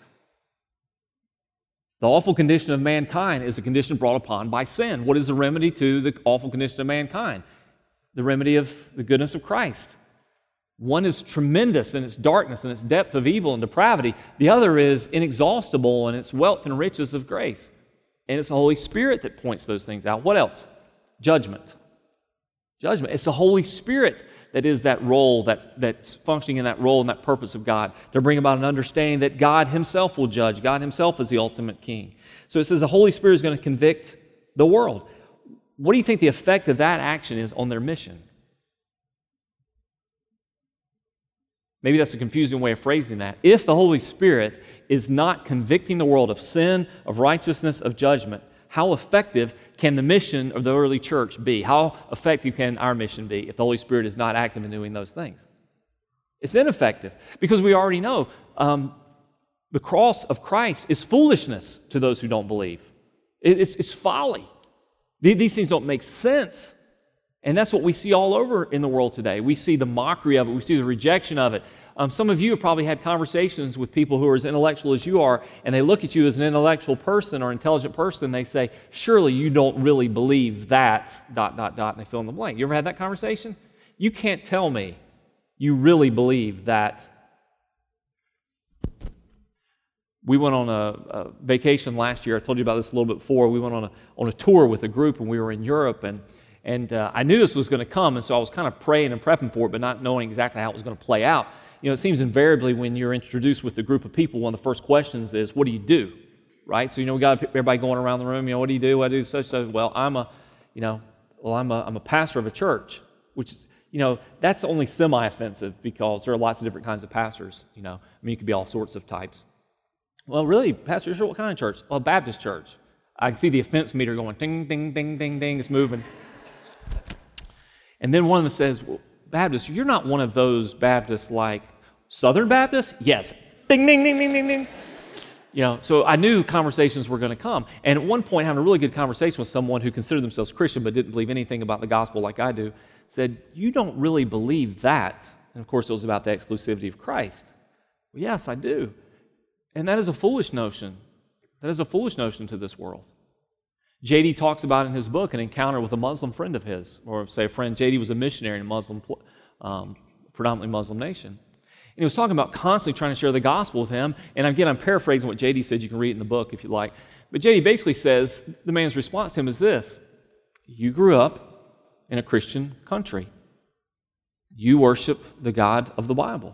The awful condition of mankind is a condition brought upon by sin. What is the remedy to the awful condition of mankind? The remedy of the goodness of Christ. One is tremendous in its darkness and its depth of evil and depravity. The other is inexhaustible in its wealth and riches of grace. And it's the Holy Spirit that points those things out. What else? Judgment. Judgment. It's the Holy Spirit that is that role, that, that's functioning in that role and that purpose of God, to bring about an understanding that God Himself will judge. God Himself is the ultimate King. So it says the Holy Spirit is going to convict the world. What do you think the effect of that action is on their mission? Maybe that's a confusing way of phrasing that. If the Holy Spirit is not convicting the world of sin, of righteousness, of judgment, how effective can the mission of the early church be? How effective can our mission be if the Holy Spirit is not active in doing those things? It's ineffective because we already know um, the cross of Christ is foolishness to those who don't believe. It, it's, it's folly. These things don't make sense. And that's what we see all over in the world today. We see the mockery of it. We see the rejection of it. Um, some of you have probably had conversations with people who are as intellectual as you are, and they look at you as an intellectual person or intelligent person, and they say, surely you don't really believe that, dot, dot, dot, and they fill in the blank. You ever had that conversation? You can't tell me you really believe that. We went on a, a vacation last year. I told you about this a little bit before. We went on a, on a tour with a group, and we were in Europe, and And uh, I knew this was going to come, and so I was kind of praying and prepping for it, but not knowing exactly how it was going to play out. You know, it seems invariably when you're introduced with a group of people, one of the first questions is, what do you do? Right? So, you know, we got everybody going around the room, you know, what do you do? What do you do? Such, such. Well, I'm a, you know, well, I'm a, I'm a pastor of a church, which is, you know, that's only semi-offensive because there are lots of different kinds of pastors, you know. I mean, you could be all sorts of types. Well, really, pastor, what kind of church? Well, Baptist church. I can see the offense meter going ding, ding, ding, ding, ding. It's moving. And then one of them says, well, Baptist, you're not one of those Baptists like Southern Baptists? Yes. Ding, ding, ding, ding, ding, ding. You know, so I knew conversations were going to come. And at one point, having a really good conversation with someone who considered themselves Christian but didn't believe anything about the gospel like I do, said, you don't really believe that. And of course, it was about the exclusivity of Christ. Well, yes, I do. And that is a foolish notion. That is a foolish notion to this world. J D talks about in his book an encounter with a Muslim friend of his, or say a friend. J D was a missionary in a Muslim, um, predominantly Muslim nation. And he was talking about constantly trying to share the gospel with him. And again, I'm paraphrasing what J D said. You can read it in the book if you like. But J D basically says, the man's response to him is this: you grew up in a Christian country. You worship the God of the Bible.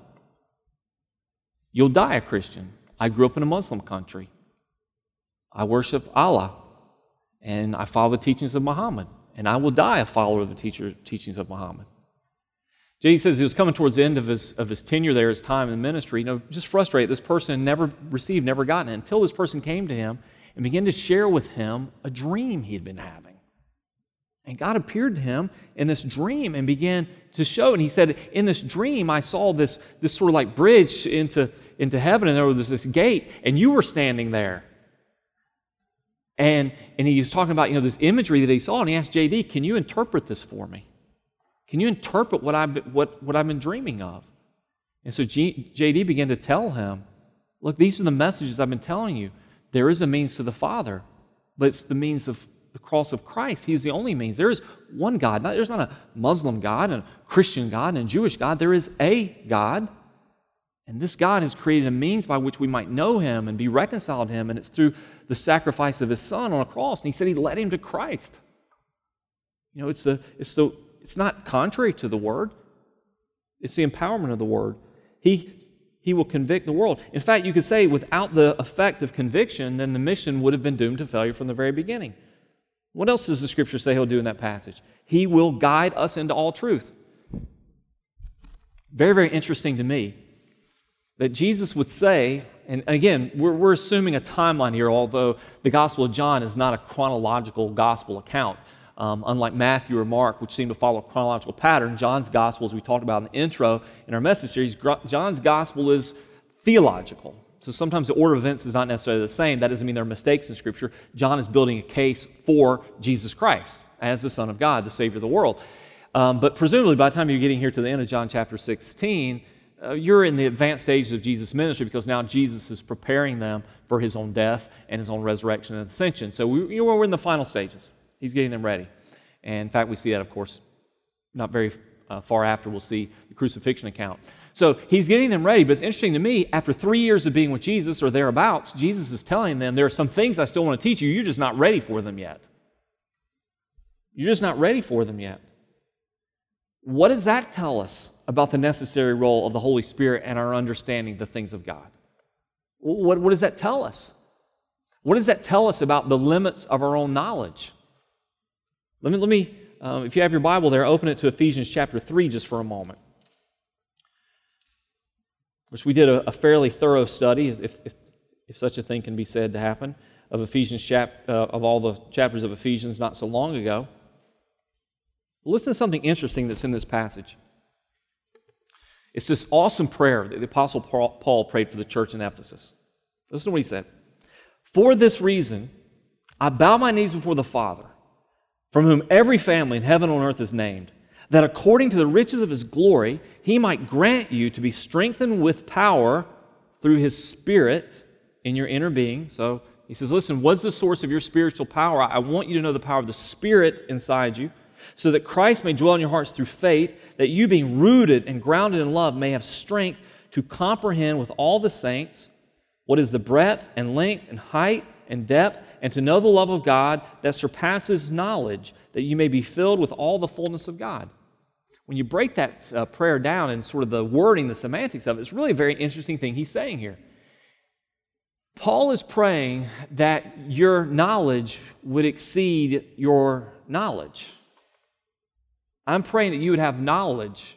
You'll die a Christian. I grew up in a Muslim country. I worship Allah. And I follow the teachings of Muhammad. And I will die a follower of the teacher, teachings of Muhammad. J D says he was coming towards the end of his, of his tenure there, his time in the ministry, you know, just frustrated. This person had never received, never gotten it, until this person came to him and began to share with him a dream he had been having. And God appeared to him in this dream and began to show. And he said, in this dream, I saw this, this sort of like bridge into, into heaven, and there was this gate, and you were standing there. And, and he was talking about, you know, this imagery that he saw, and he asked J D, can you interpret this for me? Can you interpret what I've, what, what I've been dreaming of? And so G, J D began to tell him, look, these are the messages I've been telling you. There is a means to the Father, but it's the means of the cross of Christ. He's the only means. There is one God. Not, there's not a Muslim God and a Christian God and a Jewish God. There is a God. And this God has created a means by which we might know Him and be reconciled to Him, and it's through the sacrifice of His Son on a cross. And He said He led Him to Christ. You know, it's the it's the it's not contrary to the Word. It's the empowerment of the Word. He He will convict the world. In fact, you could say without the effect of conviction, then the mission would have been doomed to failure from the very beginning. What else does the Scripture say He'll do in that passage? He will guide us into all truth. Very, very interesting to me that Jesus would say, and again, we're, we're assuming a timeline here, although the Gospel of John is not a chronological gospel account. Um, unlike Matthew or Mark, which seem to follow a chronological pattern, John's Gospel, as we talked about in the intro in our message series, John's Gospel is theological. So sometimes the order of events is not necessarily the same. That doesn't mean there are mistakes in Scripture. John is building a case for Jesus Christ as the Son of God, the Savior of the world. Um, but presumably, by the time you're getting here to the end of John chapter sixteen, uh, you're in the advanced stages of Jesus' ministry, because now Jesus is preparing them for His own death and His own resurrection and ascension. So we, you know, we're in the final stages. He's getting them ready. And in fact, we see that, of course, not very uh, far after we'll see the crucifixion account. So He's getting them ready, but it's interesting to me, after three years of being with Jesus or thereabouts, Jesus is telling them, there are some things I still want to teach you, you're just not ready for them yet. You're just not ready for them yet. What does that tell us about the necessary role of the Holy Spirit and our understanding the things of God? What, what does that tell us? What does that tell us about the limits of our own knowledge? Let me, let me um, if you have your Bible there, open it to Ephesians chapter three just for a moment. Which we did a, a fairly thorough study, if, if, if such a thing can be said to happen, of Ephesians chap, uh, of all the chapters of Ephesians not so long ago. Listen to something interesting that's in this passage. It's this awesome prayer that the Apostle Paul prayed for the church in Ephesus. Listen to what he said. For this reason, I bow my knees before the Father, from whom every family in heaven and on earth is named, that according to the riches of His glory, He might grant you to be strengthened with power through His Spirit in your inner being. So he says, listen, what's the source of your spiritual power? I want you to know the power of the Spirit inside you, so that Christ may dwell in your hearts through faith, that you, being rooted and grounded in love, may have strength to comprehend with all the saints what is the breadth and length and height and depth, and to know the love of God that surpasses knowledge, that you may be filled with all the fullness of God. When you break that uh, prayer down and sort of the wording, the semantics of it, it's really a very interesting thing he's saying here. Paul is praying that your knowledge would exceed your knowledge. I'm praying that you would have knowledge.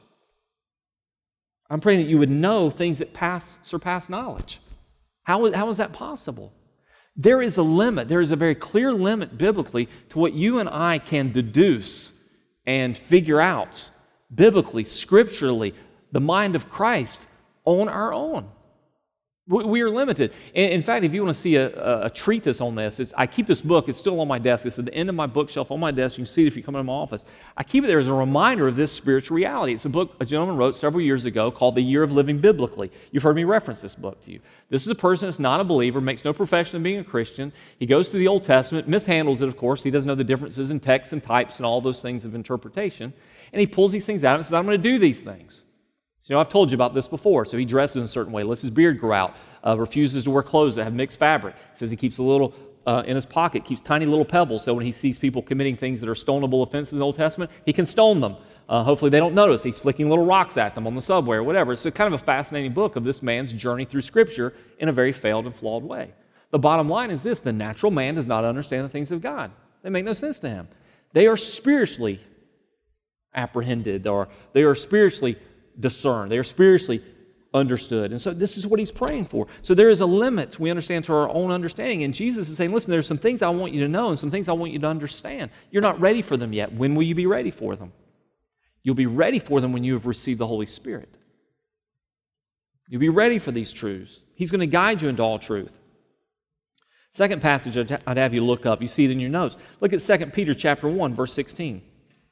I'm praying that you would know things that pass, surpass knowledge. How, how is that possible? There is a limit. There is a very clear limit biblically to what you and I can deduce and figure out biblically, scripturally, the mind of Christ on our own. We are limited. In fact, if you want to see a, a treatise on this, it's, I keep this book. It's still on my desk. It's at the end of my bookshelf on my desk. You can see it if you come into my office. I keep it there as a reminder of this spiritual reality. It's a book a gentleman wrote several years ago called The Year of Living Biblically. You've heard me reference this book to you. This is a person that's not a believer, makes no profession of being a Christian. He goes through the Old Testament, mishandles it, of course. He doesn't know the differences in text and types and all those things of interpretation. And he pulls these things out and says, I'm going to do these things. So, you know, I've told you about this before. So he dresses in a certain way, lets his beard grow out, uh, refuses to wear clothes that have mixed fabric. He says he keeps a little uh, in his pocket, keeps tiny little pebbles, so when he sees people committing things that are stonable offenses in the Old Testament, he can stone them. Uh, hopefully they don't notice. He's flicking little rocks at them on the subway or whatever. It's a kind of a fascinating book of this man's journey through Scripture in a very failed and flawed way. The bottom line is this: the natural man does not understand the things of God. They make no sense to him. They are spiritually apprehended, or they are spiritually discerned. They are spiritually understood. And so this is what he's praying for. So there is a limit, we understand, to our own understanding. And Jesus is saying, listen, there's some things I want you to know and some things I want you to understand. You're not ready for them yet. When will you be ready for them? You'll be ready for them when you have received the Holy Spirit. You'll be ready for these truths. He's going to guide you into all truth. Second passage I'd have you look up. You see it in your notes. Look at Second Peter chapter one, verse sixteen.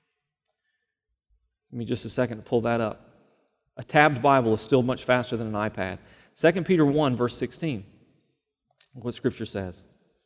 Give me just a second to pull that up. A tabbed Bible is still much faster than an iPad. Second Peter one, verse sixteen. Look what Scripture says.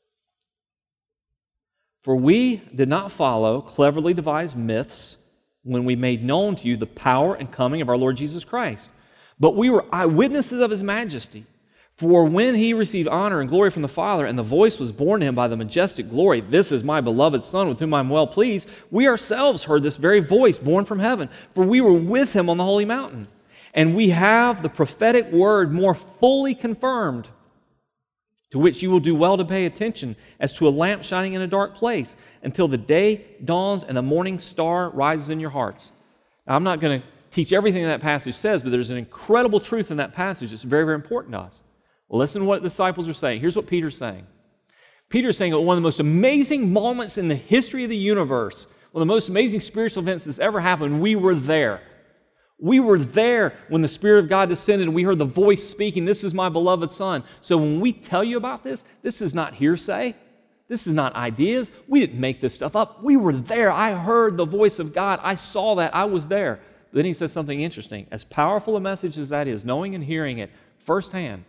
For we did not follow cleverly devised myths when we made known to you the power and coming of our Lord Jesus Christ, but we were eyewitnesses of His majesty. For when He received honor and glory from the Father, and the voice was borne to Him by the majestic glory, this is my beloved Son, with whom I am well pleased, we ourselves heard this very voice borne from heaven, for we were with Him on the holy mountain. And we have the prophetic word more fully confirmed, to which you will do well to pay attention, as to a lamp shining in a dark place, until the day dawns and the morning star rises in your hearts. Now, I'm not going to teach everything that passage says, but there's an incredible truth in that passage that's very, very important to us. Well, listen to what the disciples are saying. Here's what Peter's saying. Peter's saying that one of the most amazing moments in the history of the universe, one of the most amazing spiritual events that's ever happened, we were there. We were there when the Spirit of God descended and we heard the voice speaking, "This is my beloved Son." So when we tell you about this, this is not hearsay. This is not ideas. We didn't make this stuff up. We were there. I heard the voice of God. I saw that. I was there. But then he says something interesting. As powerful a message as that is, knowing and hearing it firsthand,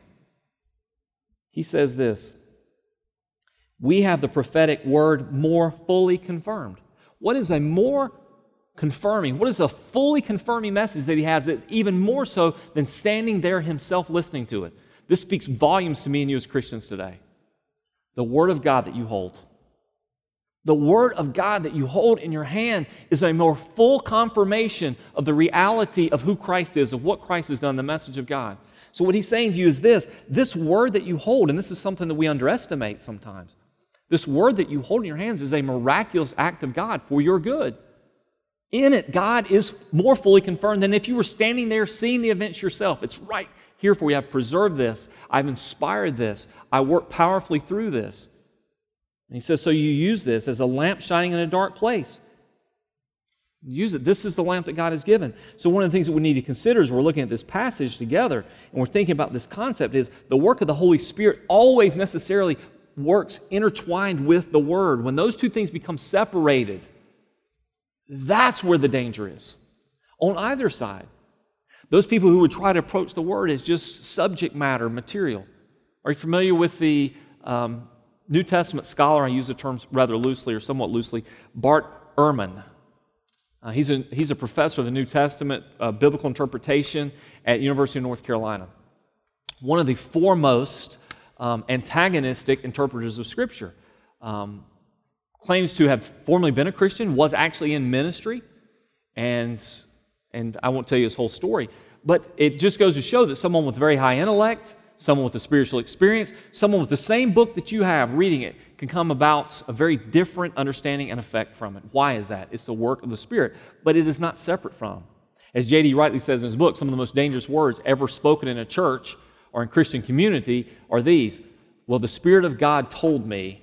he says this, "We have the prophetic word more fully confirmed." What is a more confirming, what is a fully confirming message that he has that's even more so than standing there himself listening to it? This speaks volumes to me and you as Christians today. The Word of God that you hold. The Word of God that you hold in your hand is a more full confirmation of the reality of who Christ is, of what Christ has done, the message of God. So what he's saying to you is this, this Word that you hold, and this is something that we underestimate sometimes, this Word that you hold in your hands is a miraculous act of God for your good. In it, God is more fully confirmed than if you were standing there seeing the events yourself. It's right here for you. I've preserved this. I've inspired this. I work powerfully through this. And he says, so you use this as a lamp shining in a dark place. Use it. This is the lamp that God has given. So one of the things that we need to consider as we're looking at this passage together and we're thinking about this concept is the work of the Holy Spirit always necessarily works intertwined with the Word. When those two things become separated, that's where the danger is. On either side. Those people who would try to approach the Word as just subject matter, material. Are you familiar with the um, New Testament scholar, I use the term rather loosely or somewhat loosely, Bart Ehrman? Uh, he's, a, he's a professor of the New Testament uh, biblical interpretation at University of North Carolina. One of the foremost um, antagonistic interpreters of Scripture. Um, claims to have formerly been a Christian, was actually in ministry, and, and I won't tell you his whole story, but it just goes to show that someone with very high intellect, someone with a spiritual experience, someone with the same book that you have, reading it, can come about a very different understanding and effect from it. Why is that? It's the work of the Spirit, but it is not separate from. As J D rightly says in his book, some of the most dangerous words ever spoken in a church or in Christian community are these, well, the Spirit of God told me,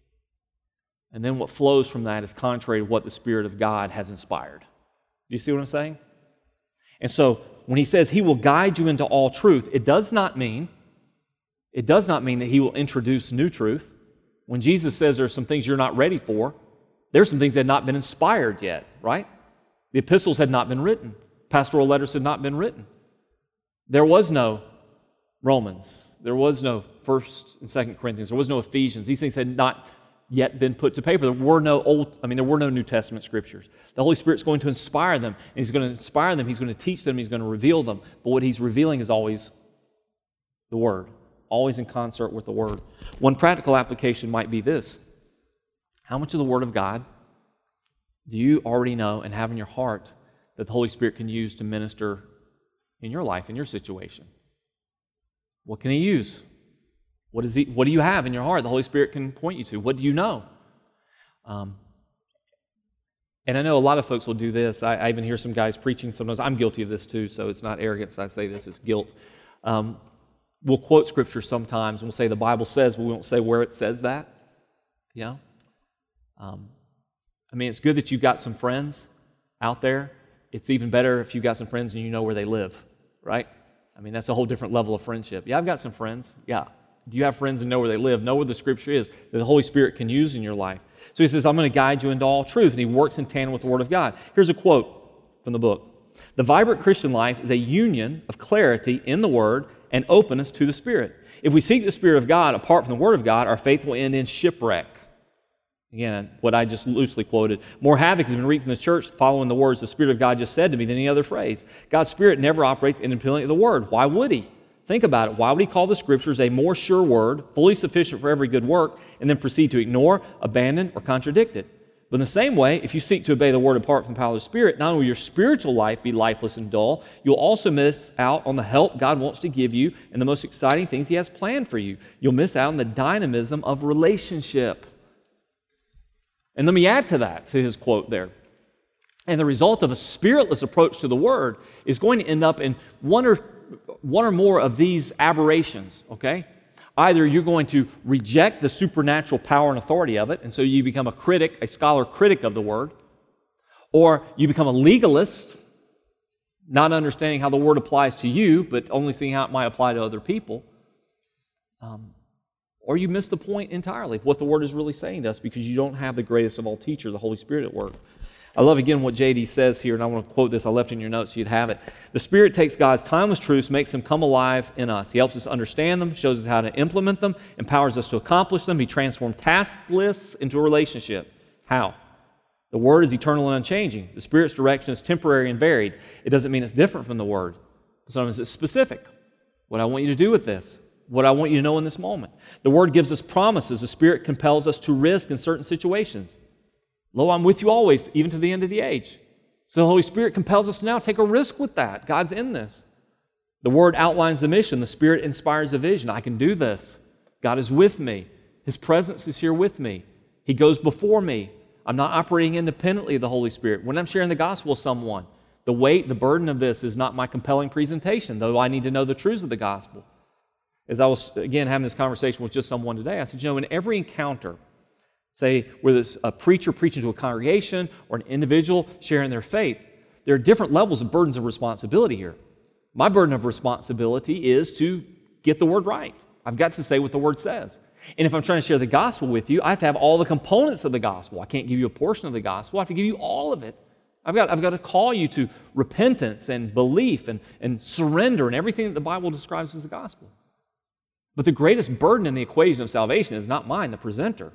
and then what flows from that is contrary to what the Spirit of God has inspired. Do you see what I'm saying? And so when he says he will guide you into all truth, it does not mean, it does not mean that he will introduce new truth. When Jesus says there are some things you're not ready for, there's some things that have not been inspired yet, right? The epistles had not been written. Pastoral letters had not been written. There was no Romans. There was no First and Second Corinthians. There was no Ephesians. These things had not yet been put to paper. There were no old, I mean, there were no New Testament scriptures. The Holy Spirit's going to inspire them, and He's going to inspire them, He's going to teach them, He's going to reveal them. But what He's revealing is always the Word, always in concert with the Word. One practical application might be this. How much of the Word of God do you already know and have in your heart that the Holy Spirit can use to minister in your life, in your situation? What can He use? What, is he, what do you have in your heart the Holy Spirit can point you to? What do you know? Um, and I know a lot of folks will do this. I, I even hear some guys preaching sometimes. I'm guilty of this too, so it's not arrogance I say this, it's guilt. Um, we'll quote Scripture sometimes, and we'll say the Bible says, but we won't say where it says that. You know? Um, I mean, it's good that you've got some friends out there. It's even better if you've got some friends and you know where they live, right? I mean, that's a whole different level of friendship. Yeah, I've got some friends. Yeah. Do you have friends and know where they live? Know where the Scripture is that the Holy Spirit can use in your life. So he says, I'm going to guide you into all truth. And he works in tandem with the Word of God. Here's a quote from the book. The vibrant Christian life is a union of clarity in the Word and openness to the Spirit. If we seek the Spirit of God apart from the Word of God, our faith will end in shipwreck. Again, what I just loosely quoted. More havoc has been wreaked in the church following the words the Spirit of God just said to me than any other phrase. God's Spirit never operates independently of the Word. Why would He? Think about it. Why would He call the Scriptures a more sure word, fully sufficient for every good work, and then proceed to ignore, abandon, or contradict it? But in the same way, if you seek to obey the Word apart from the power of the Spirit, not only will your spiritual life be lifeless and dull, you'll also miss out on the help God wants to give you and the most exciting things He has planned for you. You'll miss out on the dynamism of relationship. And let me add to that, to his quote there. And the result of a spiritless approach to the Word is going to end up in one or, one or more of these aberrations, okay? Either you're going to reject the supernatural power and authority of it, and so you become a critic, a scholar critic of the Word, or you become a legalist, not understanding how the Word applies to you, but only seeing how it might apply to other people. Um, or you miss the point entirely of what the Word is really saying to us because you don't have the greatest of all teachers, the Holy Spirit, at work. I love again what J D says here, and I want to quote this. I left it in your notes so you'd have it. The Spirit takes God's timeless truths, makes them come alive in us. He helps us understand them, shows us how to implement them, empowers us to accomplish them. He transforms task lists into a relationship. How? The Word is eternal and unchanging. The Spirit's direction is temporary and varied. It doesn't mean it's different from the Word. Sometimes it's specific. What I want you to do with this. What I want you to know in this moment. The Word gives us promises. The Spirit compels us to risk in certain situations. Lo, I'm with you always, even to the end of the age. So the Holy Spirit compels us to now take a risk with that. God's in this. The Word outlines the mission. The Spirit inspires a vision. I can do this. God is with me. His presence is here with me. He goes before me. I'm not operating independently of the Holy Spirit. When I'm sharing the gospel with someone, the weight, the burden of this is not my compelling presentation, though I need to know the truths of the gospel. As I was, again, having this conversation with just someone today, I said, you know, in every encounter, say, whether it's a preacher preaching to a congregation or an individual sharing their faith, there are different levels of burdens of responsibility here. My burden of responsibility is to get the Word right. I've got to say what the Word says. And if I'm trying to share the gospel with you, I have to have all the components of the gospel. I can't give you a portion of the gospel. I have to give you all of it. I've got, I've got to call you to repentance and belief and, and surrender and everything that the Bible describes as the gospel. But the greatest burden in the equation of salvation is not mine, the presenter.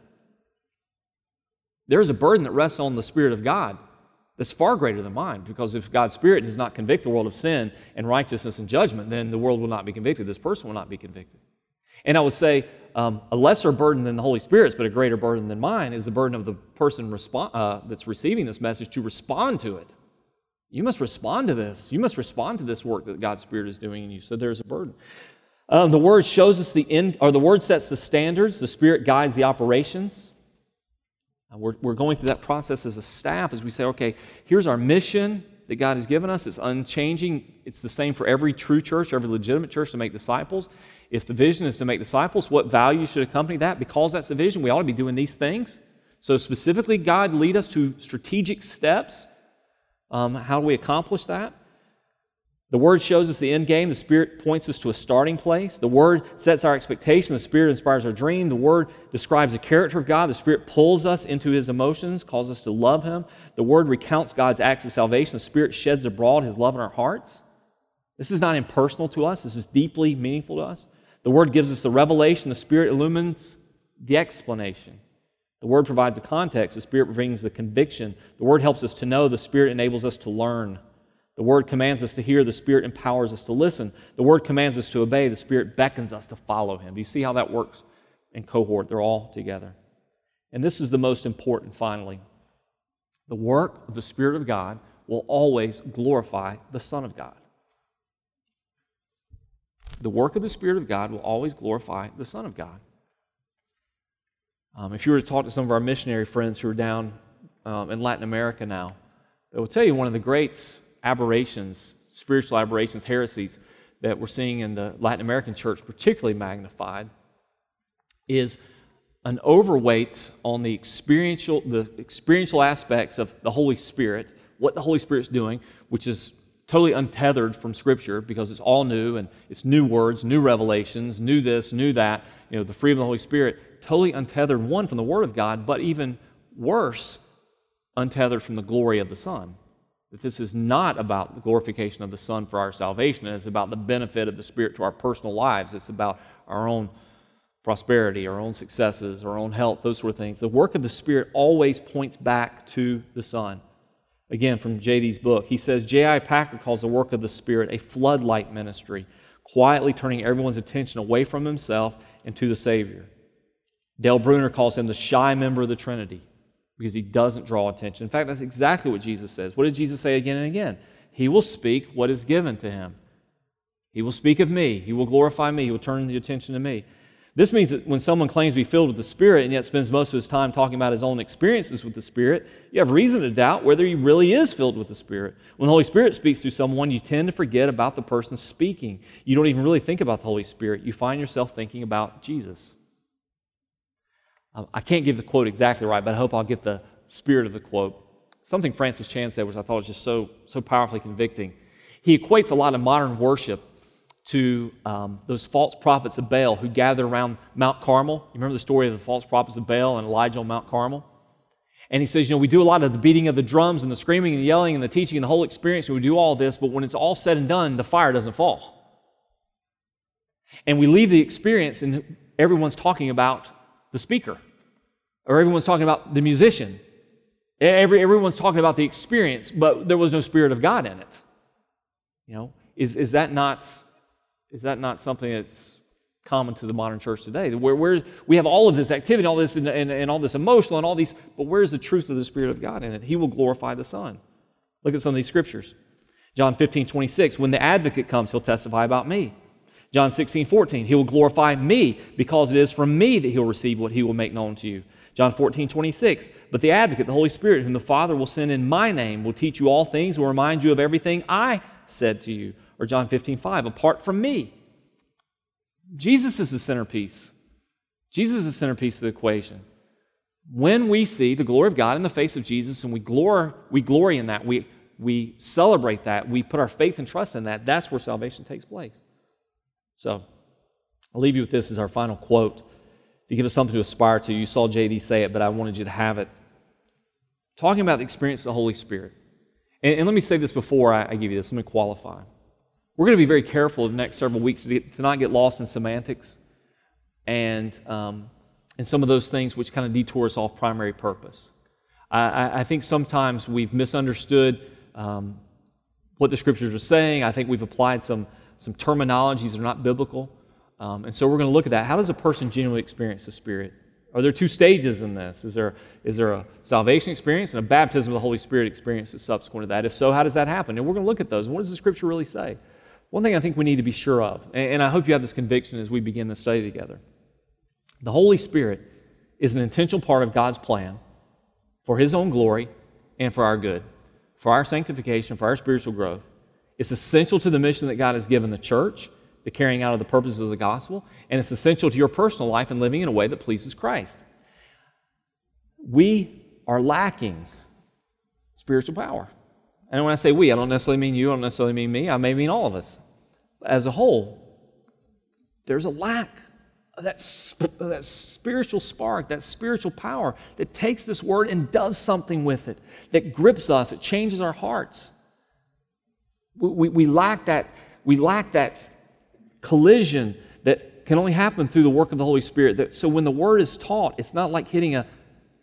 There's a burden that rests on the Spirit of God that's far greater than mine, because if God's Spirit does not convict the world of sin and righteousness and judgment, then the world will not be convicted. This person will not be convicted. And I would say um, a lesser burden than the Holy Spirit's, but a greater burden than mine, is the burden of the person respo- uh, that's receiving this message to respond to it. You must respond to this. You must respond to this work that God's Spirit is doing in you. So there's a burden. Um, the Word shows us the end, or the Word sets the standards. The Spirit guides the operations. Uh, we're, we're going through that process as a staff as we say, okay, here's our mission that God has given us. It's unchanging. It's the same for every true church, every legitimate church, to make disciples. If the vision is to make disciples, what values should accompany that? Because that's the vision, we ought to be doing these things. So specifically, God lead us to strategic steps. Um, how do we accomplish that? The Word shows us the end game. The Spirit points us to a starting place. The Word sets our expectation. The Spirit inspires our dream. The Word describes the character of God. The Spirit pulls us into His emotions, calls us to love Him. The Word recounts God's acts of salvation. The Spirit sheds abroad His love in our hearts. This is not impersonal to us. This is deeply meaningful to us. The Word gives us the revelation. The Spirit illumines the explanation. The Word provides the context. The Spirit brings the conviction. The Word helps us to know. The Spirit enables us to learn. The Word commands us to hear. The Spirit empowers us to listen. The Word commands us to obey. The Spirit beckons us to follow Him. Do you see how that works in cohort? They're all together. And this is the most important, finally. The work of the Spirit of God will always glorify the Son of God. The work of the Spirit of God will always glorify the Son of God. Um, if you were to talk to some of our missionary friends who are down um, in Latin America now, they will tell you one of the great aberrations, spiritual aberrations, heresies that we're seeing in the Latin American church, particularly magnified, is an overweight on the experiential, the experiential aspects of the Holy Spirit, what the Holy Spirit's doing, which is totally untethered from Scripture because it's all new and it's new words, new revelations, new this, new that. You know, the freedom of the Holy Spirit, totally untethered, one, from the Word of God, but even worse, untethered from the glory of the Son. That this is not about the glorification of the Son for our salvation. It's about the benefit of the Spirit to our personal lives. It's about our own prosperity, our own successes, our own health, those sort of things. The work of the Spirit always points back to the Son. Again, from J D's book, he says, J I Packer calls the work of the Spirit a floodlight ministry, quietly turning everyone's attention away from himself and to the Savior. Dale Bruner calls him the shy member of the Trinity because he doesn't draw attention. In fact, that's exactly what Jesus says. What did Jesus say again and again? He will speak what is given to him. He will speak of me. He will glorify me. He will turn the attention to me. This means that when someone claims to be filled with the Spirit and yet spends most of his time talking about his own experiences with the Spirit, you have reason to doubt whether he really is filled with the Spirit. When the Holy Spirit speaks through someone, you tend to forget about the person speaking. You don't even really think about the Holy Spirit. You find yourself thinking about Jesus. Um, I can't give the quote exactly right, but I hope I'll get the spirit of the quote. Something Francis Chan said, which I thought was just so, so powerfully convicting. He equates a lot of modern worship to um, those false prophets of Baal who gathered around Mount Carmel. You remember the story of the false prophets of Baal and Elijah on Mount Carmel? And he says, you know, we do a lot of the beating of the drums and the screaming and the yelling and the teaching and the whole experience, and we do all this, but when it's all said and done, the fire doesn't fall. And we leave the experience and everyone's talking about the speaker, or everyone's talking about the musician. Every, everyone's talking about the experience, but there was no Spirit of God in it. You know, is, is that not... Is that not something that's common to the modern church today? Where, where we have all of this activity, all this and, and, and all this emotional and all these, but where's the truth of the Spirit of God in it? He will glorify the Son. Look at some of these scriptures. John fifteen, twenty-six, when the advocate comes, he'll testify about me. John sixteen, fourteen, he will glorify me because it is from me that he'll receive what he will make known to you. John fourteen, twenty-six, but the advocate, the Holy Spirit, whom the Father will send in my name, will teach you all things, will remind you of everything I said to you. Or John fifteen, five, apart from me. Jesus is the centerpiece. Jesus is the centerpiece of the equation. When we see the glory of God in the face of Jesus and we glory, we glory in that, we, we celebrate that, we put our faith and trust in that, that's where salvation takes place. So, I'll leave you with this as our final quote to give us something to aspire to. You saw J D say it, but I wanted you to have it. Talking about the experience of the Holy Spirit. And, and let me say this before I, I give you this. Let me qualify. We're going to be very careful in the next several weeks to, get, to not get lost in semantics and, um, and some of those things which kind of detour us off primary purpose. I, I think sometimes we've misunderstood um, what the Scriptures are saying. I think we've applied some, some terminologies that are not biblical. Um, and so we're going to look at that. How does a person genuinely experience the Spirit? Are there two stages in this? Is there, is there a salvation experience and a baptism of the Holy Spirit experience that's subsequent to that? If so, how does that happen? And we're going to look at those. And what does the Scripture really say? One thing I think we need to be sure of, and I hope you have this conviction as we begin this study together. The Holy Spirit is an intentional part of God's plan for His own glory and for our good, for our sanctification, for our spiritual growth. It's essential to the mission that God has given the church, the carrying out of the purposes of the gospel, and it's essential to your personal life and living in a way that pleases Christ. We are lacking spiritual power. And when I say we, I don't necessarily mean you, I don't necessarily mean me, I may mean all of us. As a whole, there's a lack of that, sp- that spiritual spark, that spiritual power that takes this word and does something with it, that grips us, it changes our hearts. We, we, we lack that, we lack that collision that can only happen through the work of the Holy Spirit. That, so when the Word is taught, it's not like hitting a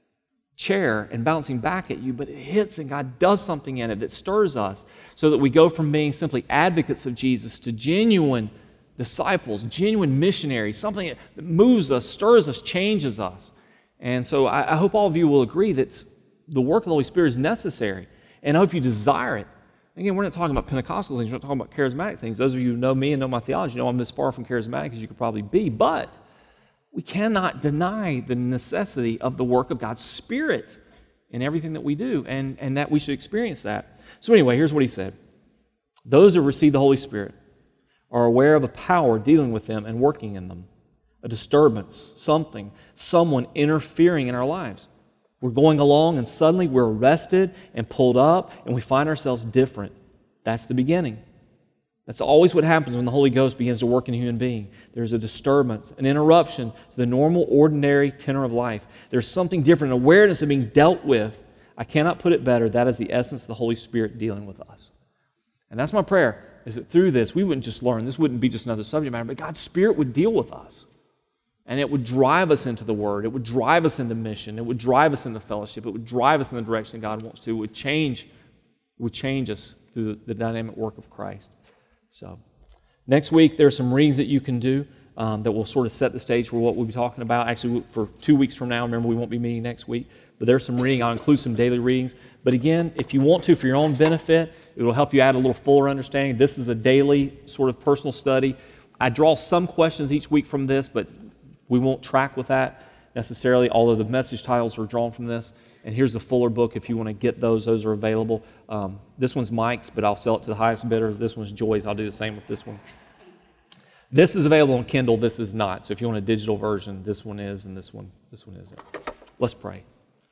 chair and bouncing back at you, but it hits and God does something in it that stirs us so that we go from being simply advocates of Jesus to genuine disciples, genuine missionaries, something that moves us, stirs us, changes us. And so I, I hope all of you will agree that the work of the Holy Spirit is necessary, and I hope you desire it. Again, we're not talking about Pentecostal things, we're not talking about charismatic things. Those of you who know me and know my theology know I'm as far from charismatic as you could probably be, but we cannot deny the necessity of the work of God's Spirit in everything that we do, and, and that we should experience that. So anyway, here's what he said. Those who receive the Holy Spirit are aware of a power dealing with them and working in them, a disturbance, something, someone interfering in our lives. We're going along and suddenly we're arrested and pulled up and we find ourselves different. That's the beginning. That's always what happens when the Holy Ghost begins to work in a human being. There's a disturbance, an interruption to the normal, ordinary tenor of life. There's something different, an awareness of being dealt with. I cannot put it better. That is the essence of the Holy Spirit dealing with us. And that's my prayer, is that through this, we wouldn't just learn. This wouldn't be just another subject matter, but God's Spirit would deal with us. And it would drive us into the Word. It would drive us into mission. It would drive us into fellowship. It would drive us in the direction God wants to. It would change, it would change us through the, the dynamic work of Christ. So, next week, there are some readings that you can do um, that will sort of set the stage for what we'll be talking about. Actually, for two weeks from now, remember, we won't be meeting next week. But there's some reading. I'll include some daily readings. But again, if you want to, for your own benefit, it will help you add a little fuller understanding. This is a daily sort of personal study. I draw some questions each week from this, but we won't track with that necessarily, although the message titles are drawn from this. And here's the fuller book if you want to get those. Those are available. Um, this one's Mike's, but I'll sell it to the highest bidder. This one's Joy's. I'll do the same with this one. This is available on Kindle. This is not. So if you want a digital version, this one is, and this one, this one isn't. Let's pray.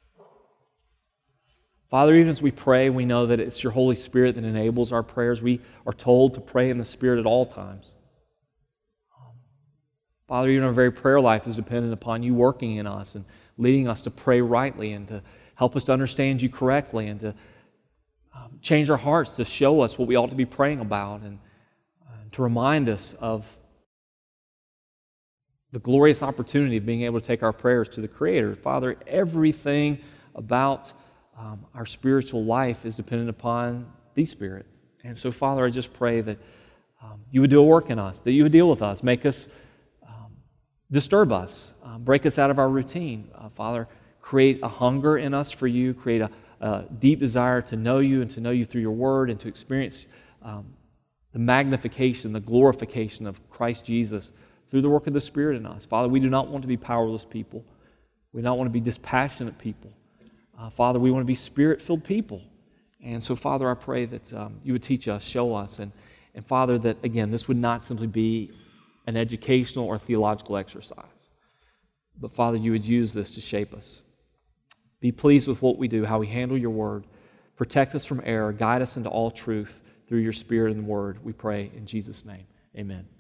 Father, even as we pray, we know that it's your Holy Spirit that enables our prayers. We are told to pray in the Spirit at all times. Father, even our very prayer life is dependent upon you working in us and leading us to pray rightly and to help us to understand you correctly and to um, change our hearts to show us what we ought to be praying about and uh, to remind us of the glorious opportunity of being able to take our prayers to the Creator. Father, everything about um, our spiritual life is dependent upon the Spirit. And so, Father, I just pray that um, you would do a work in us, that you would deal with us, make us disturb us, uh, break us out of our routine. Uh, Father, create a hunger in us for you, create a, a deep desire to know you and to know you through your word and to experience um, the magnification, the glorification of Christ Jesus through the work of the Spirit in us. Father, we do not want to be powerless people. We do not want to be dispassionate people. Uh, Father, we want to be Spirit-filled people. And so, Father, I pray that um, you would teach us, show us, and, and Father, that, again, this would not simply be an educational or theological exercise. But Father, you would use this to shape us. Be pleased with what we do, how we handle your word. Protect us from error. Guide us into all truth through your Spirit and word. We pray in Jesus' name. Amen.